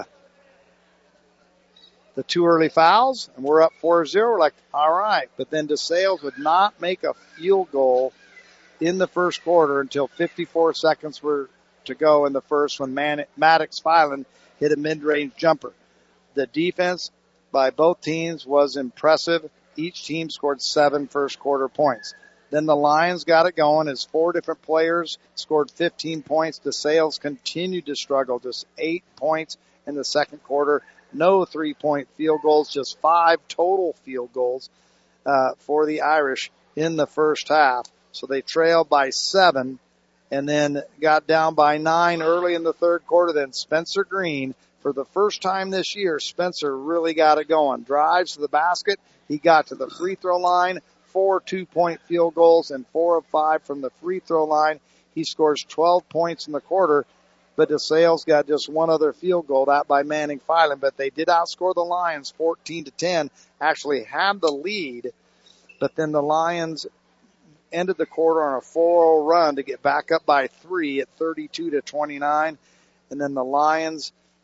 B: the two early fouls, and we're up four zero. We're like, all right. But then DeSales would not make a field goal in the first quarter until fifty-four seconds were to go in the first when Man- Maddox Filan hit a mid-range jumper. The defense by both teams was impressive. Each team scored seven first quarter points. Then the Lions got it going as four different players scored fifteen points. DeSales continued to struggle, just eight points in the second quarter. No three-point field goals, just five total field goals uh, for the Irish in the first half. So they trailed by seven and then got down by nine early in the third quarter. Then Spencer Green, for the first time this year, Spencer really got it going. Drives to the basket. He got to the free throw line, four two-point field goals, and four of five from the free throw line. He scores twelve points in the quarter, but DeSales got just one other field goal, that by Manning Filan. But they did outscore the Lions fourteen to ten, actually had the lead, but then the Lions ended the quarter on a four oh run to get back up by three at thirty-two to twenty-nine. And then the Lions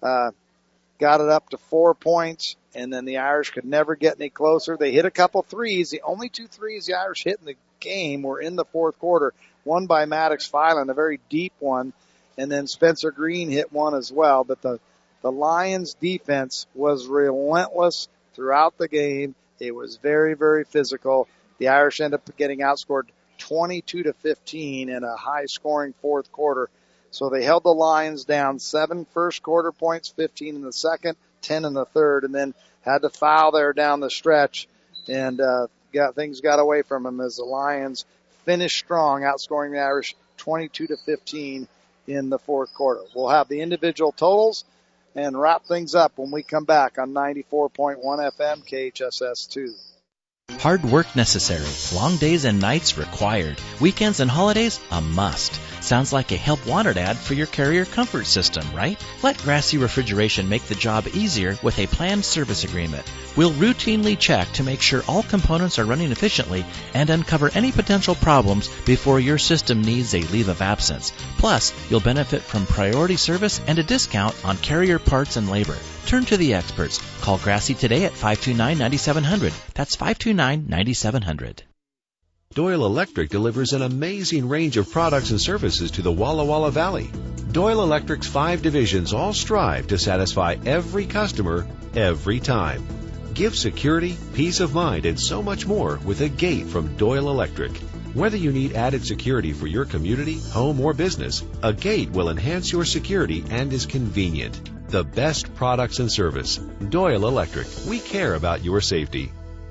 B: uh, got it up to four points, and then the Irish could never get any closer. They hit a couple threes. The only two threes the Irish hit in the game were in the fourth quarter, one by Maddox Filan, a very deep one, and then Spencer Green hit one as well. But the, the Lions defense was relentless throughout the game. It was very, very physical. The Irish ended up getting outscored twenty-two to fifteen in a high-scoring fourth quarter. So they held the Lions down seven first quarter points, fifteen in the second, ten in the third, and then had to foul there down the stretch, and uh, got things got away from them as the Lions finished strong, outscoring the Irish twenty-two to fifteen in the fourth quarter. We'll have the individual totals and wrap things up when we come back on ninety-four point one F M K H S S two.
I: Hard work necessary, long days and nights required, weekends and holidays a must. Sounds like a help wanted ad for your Carrier comfort system, right? Let Grassy Refrigeration make the job easier with a planned service agreement. We'll routinely check to make sure all components are running efficiently and uncover any potential problems before your system needs a leave of absence. Plus, you'll benefit from priority service and a discount on Carrier parts and labor. Turn to the experts. Call Grassy today at five two nine, nine seven zero zero. That's five two nine, nine seven zero zero.
J: Doyle Electric delivers an amazing range of products and services to the Walla Walla Valley. Doyle Electric's five divisions all strive to satisfy every customer, every time. Give security, peace of mind, and so much more with a gate from Doyle Electric. Whether you need added security for your community, home, or business, a gate will enhance your security and is convenient. The best products and service. Doyle Electric. We care about your safety.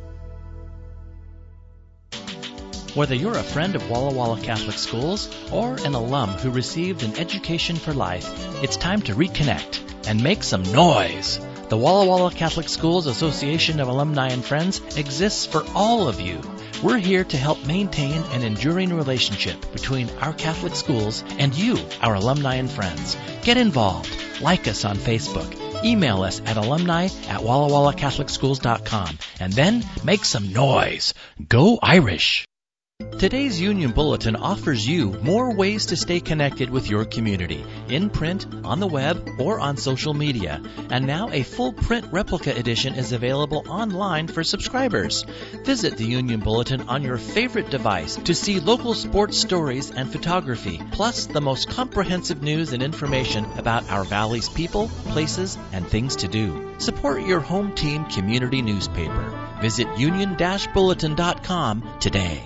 I: Whether you're a friend of Walla Walla Catholic Schools or an alum who received an education for life, it's time to reconnect and make some noise. The Walla Walla Catholic Schools Association of Alumni and Friends exists for all of you. We're here to help maintain an enduring relationship between our Catholic schools and you, our alumni and friends. Get involved. Like us on Facebook. Email us at alumni at walla walla catholic schools dot com. And then make some noise. Go Irish! Today's Union Bulletin offers you more ways to stay connected with your community, in print, on the web, or on social media. And now a full print replica edition is available online for subscribers. Visit the Union Bulletin on your favorite device to see local sports stories and photography, plus the most comprehensive news and information about our valley's people, places, and things to do. Support your home team community newspaper. Visit union dash bulletin dot com today.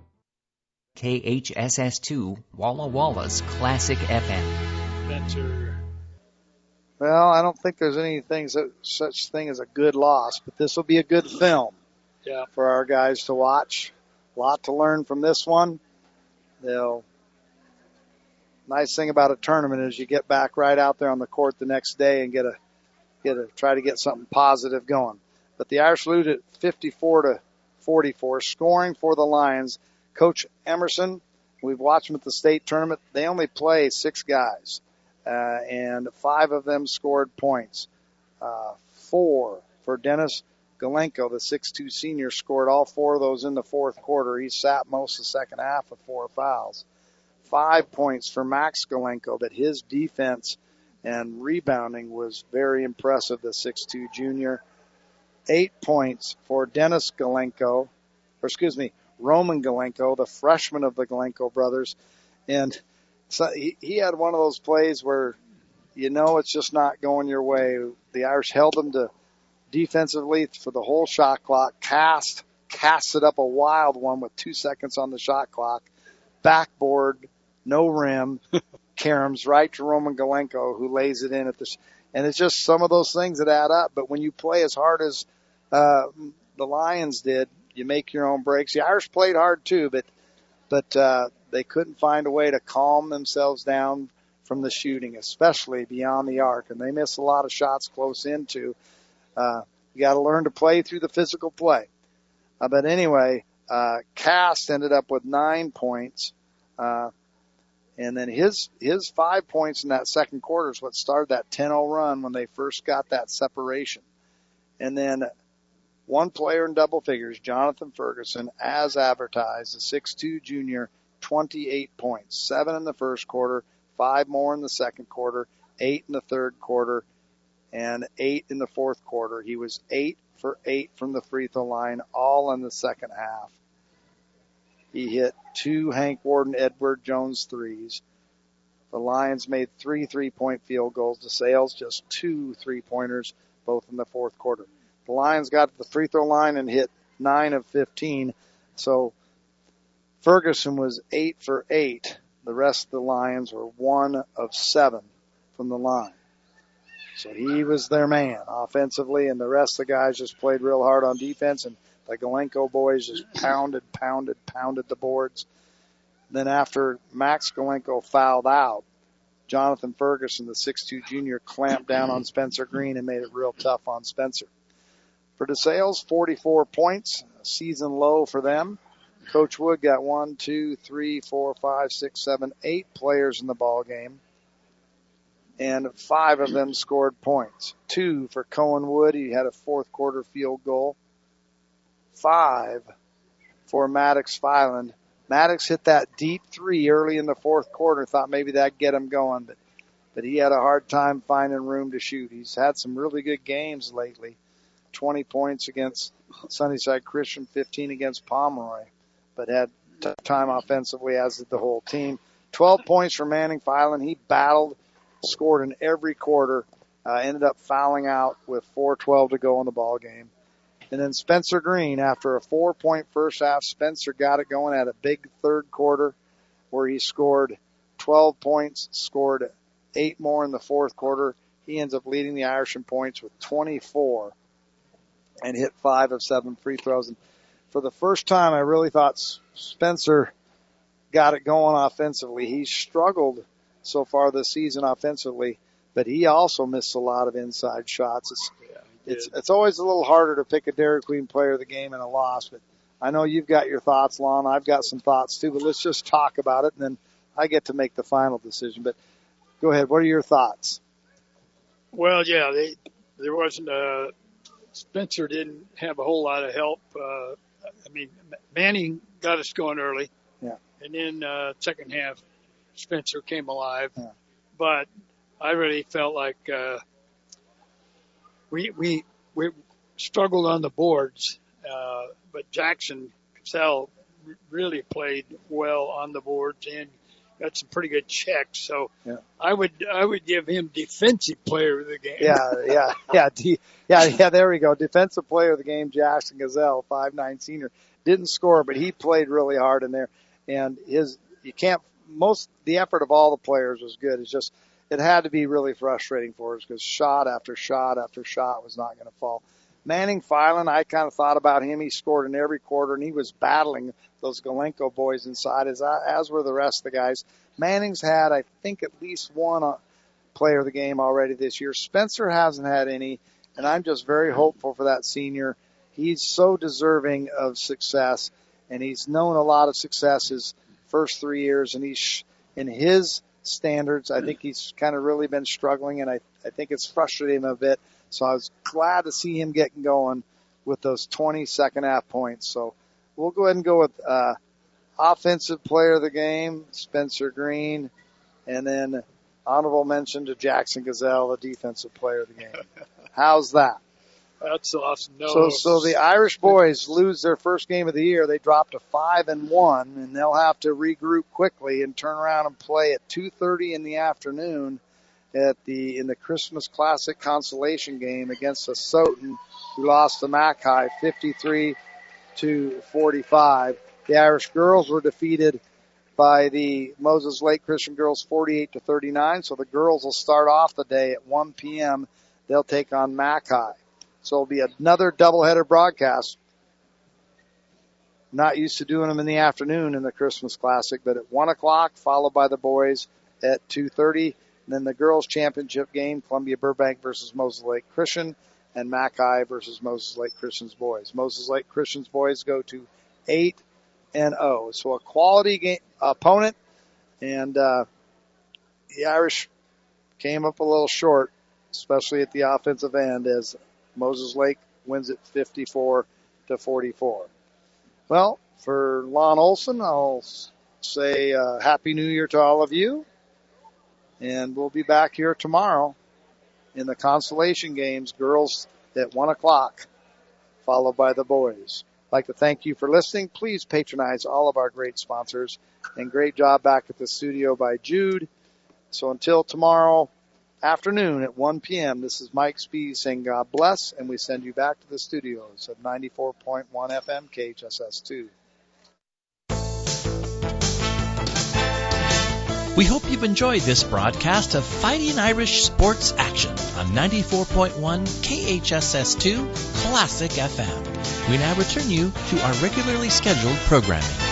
E: K H S S two, Walla Walla's Classic F M.
F: Spencer.
B: Well, I don't think there's anything such thing as a good loss, but this will be a good film
F: yeah.
B: for our guys to watch. A lot to learn from this one. They'll. Nice thing about a tournament is you get back right out there on the court the next day and get a get a try to get something positive going. But the Irish lose at fifty-four to forty-four, scoring for the Lions. Coach Emerson, we've watched him at the state tournament. They only play six guys, uh, and five of them scored points. Uh, four for Dennis Galenko, the six two senior, scored all four of those in the fourth quarter. He sat most of the second half with four fouls. Five points for Max Galenko, but his defense and rebounding was very impressive, the six two junior. Eight points for Dennis Galenko, or excuse me, Roman Galenko, the freshman of the Galenko brothers. And so he, he had one of those plays where you know it's just not going your way. The Irish held them to defensively for the whole shot clock, cast, casted up a wild one with two seconds on the shot clock, backboard, no rim, caroms right to Roman Galenko, who lays it in at the sh- and it's just some of those things that add up. But when you play as hard as uh, the Lions did, you make your own breaks. The Irish played hard too, but but uh, they couldn't find a way to calm themselves down from the shooting, especially beyond the arc. And they missed a lot of shots close into. Uh, you got to learn to play through the physical play. Uh, but anyway, uh, Cast ended up with nine points. Uh, and then his his five points in that second quarter is what started that ten oh run when they first got that separation. And then one player in double figures, Jonathan Ferguson, as advertised, the six two junior, twenty-eight points. Seven in the first quarter, five more in the second quarter, eight in the third quarter. and eight in the fourth quarter. He was eight for eight from the free throw line, all in the second half. He hit two Hank Warden Edward Jones threes. The Lions made three three-point field goals. DeSales just two three-pointers, both in the fourth quarter. The Lions got to the free throw line and hit nine of fifteen. So Ferguson was eight for eight. The rest of the Lions were one of seven from the line. So he was their man offensively, and the rest of the guys just played real hard on defense, and the Galenko boys just pounded, pounded, pounded the boards. Then after Max Galenko fouled out, Jonathan Ferguson, the six two junior, clamped down on Spencer Green and made it real tough on Spencer. For DeSales, forty-four points, a season low for them. Coach Wood got one, two, three, four, five, six, seven, eight players in the ball game, and five of them scored points. Two for Cohen Wood. He had a fourth quarter field goal. Five for Maddox Filand. Maddox hit that deep three early in the fourth quarter. Thought maybe that'd get him going, but but he had a hard time finding room to shoot. He's had some really good games lately. twenty points against Sunnyside Christian, fifteen against Pomeroy, but had tough time offensively, as did the whole team. twelve points for Manning Filand. He battled, scored in every quarter, uh, ended up fouling out with four twelve to go in the ball game. And then Spencer Green, after a four-point first half, Spencer got it going at a big third quarter where he scored twelve points, scored eight more in the fourth quarter. He ends up leading the Irish in points with twenty-four and hit five of seven free throws. And for the first time, I really thought Spencer got it going offensively. He's struggled so far this season offensively, but he also missed a lot of inside shots. It's, It's it's always a little harder to pick a Dairy Queen player of the game in a loss, but I know you've got your thoughts, Lon. I've got some thoughts too, but let's just talk about it, and then I get to make the final decision. But go ahead. What are your thoughts?
F: Well, yeah, they, there wasn't a Spencer didn't have a whole lot of help. Uh, I mean, Manning got us going early,
B: yeah,
F: and then uh, second half, Spencer came alive.
B: Yeah.
F: But I really felt like. Uh, We, we, we struggled on the boards, uh, but Jackson Cassell really played well on the boards and got some pretty good checks. So
B: yeah.
F: I would, I would give him defensive player of the game.
B: Yeah, yeah, yeah, D, yeah, yeah. There we go. Defensive player of the game, Jackson Gazelle, five nine senior, didn't score, but he played really hard in there. And his, you can't. Most the effort of all the players was good. It's just. It had to be really frustrating for us because shot after shot after shot was not going to fall. Manning Filand, I kind of thought about him. He scored in every quarter, and he was battling those Galenko boys inside, as, as were the rest of the guys. Manning's had, I think, at least one player of the game already this year. Spencer hasn't had any, and I'm just very hopeful for that senior. He's so deserving of success, and he's known a lot of success his first three years, and he's in his standards. I think he's kind of really been struggling, and I, I think it's frustrated him a bit. So I was glad to see him getting going with those twenty second half points. So we'll go ahead and go with uh, offensive player of the game, Spencer Green, and then honorable mention to Jackson Gazelle, the defensive player of the game. How's that?
F: That's awesome. No.
B: So, so the Irish boys lose their first game of the year. They drop to five and one, and they'll have to regroup quickly and turn around and play at two thirty in the afternoon at the in the Christmas Classic consolation game against a Soton who lost to Mackay fifty-three to forty-five. The Irish girls were defeated by the Moses Lake Christian girls forty-eight to thirty-nine. So the girls will start off the day at one p.m. They'll take on Mackay. So it'll be another doubleheader broadcast. Not used to doing them in the afternoon in the Christmas Classic, but at one o'clock, followed by the boys at two thirty. And then the girls' championship game, Columbia Burbank versus Moses Lake Christian, and Mackay versus Moses Lake Christian's boys. Moses Lake Christian's boys go to eight and oh. So a quality game opponent, and uh, the Irish came up a little short, especially at the offensive end, as Moses Lake wins it fifty-four to forty-four. Well, for Lon Olson, I'll say uh, Happy New Year to all of you. And we'll be back here tomorrow in the consolation games, girls at one o'clock, followed by the boys. I'd like to thank you for listening. Please patronize all of our great sponsors. And great job back at the studio by Jude. So until tomorrow afternoon at one p.m., this is Mike Spees saying God bless, and we send you back to the studios of ninety-four point one F M K H S S two.
I: We hope you've enjoyed this broadcast of Fighting Irish Sports Action on ninety-four point one K H S S two Classic F M. We now return you to our regularly scheduled programming.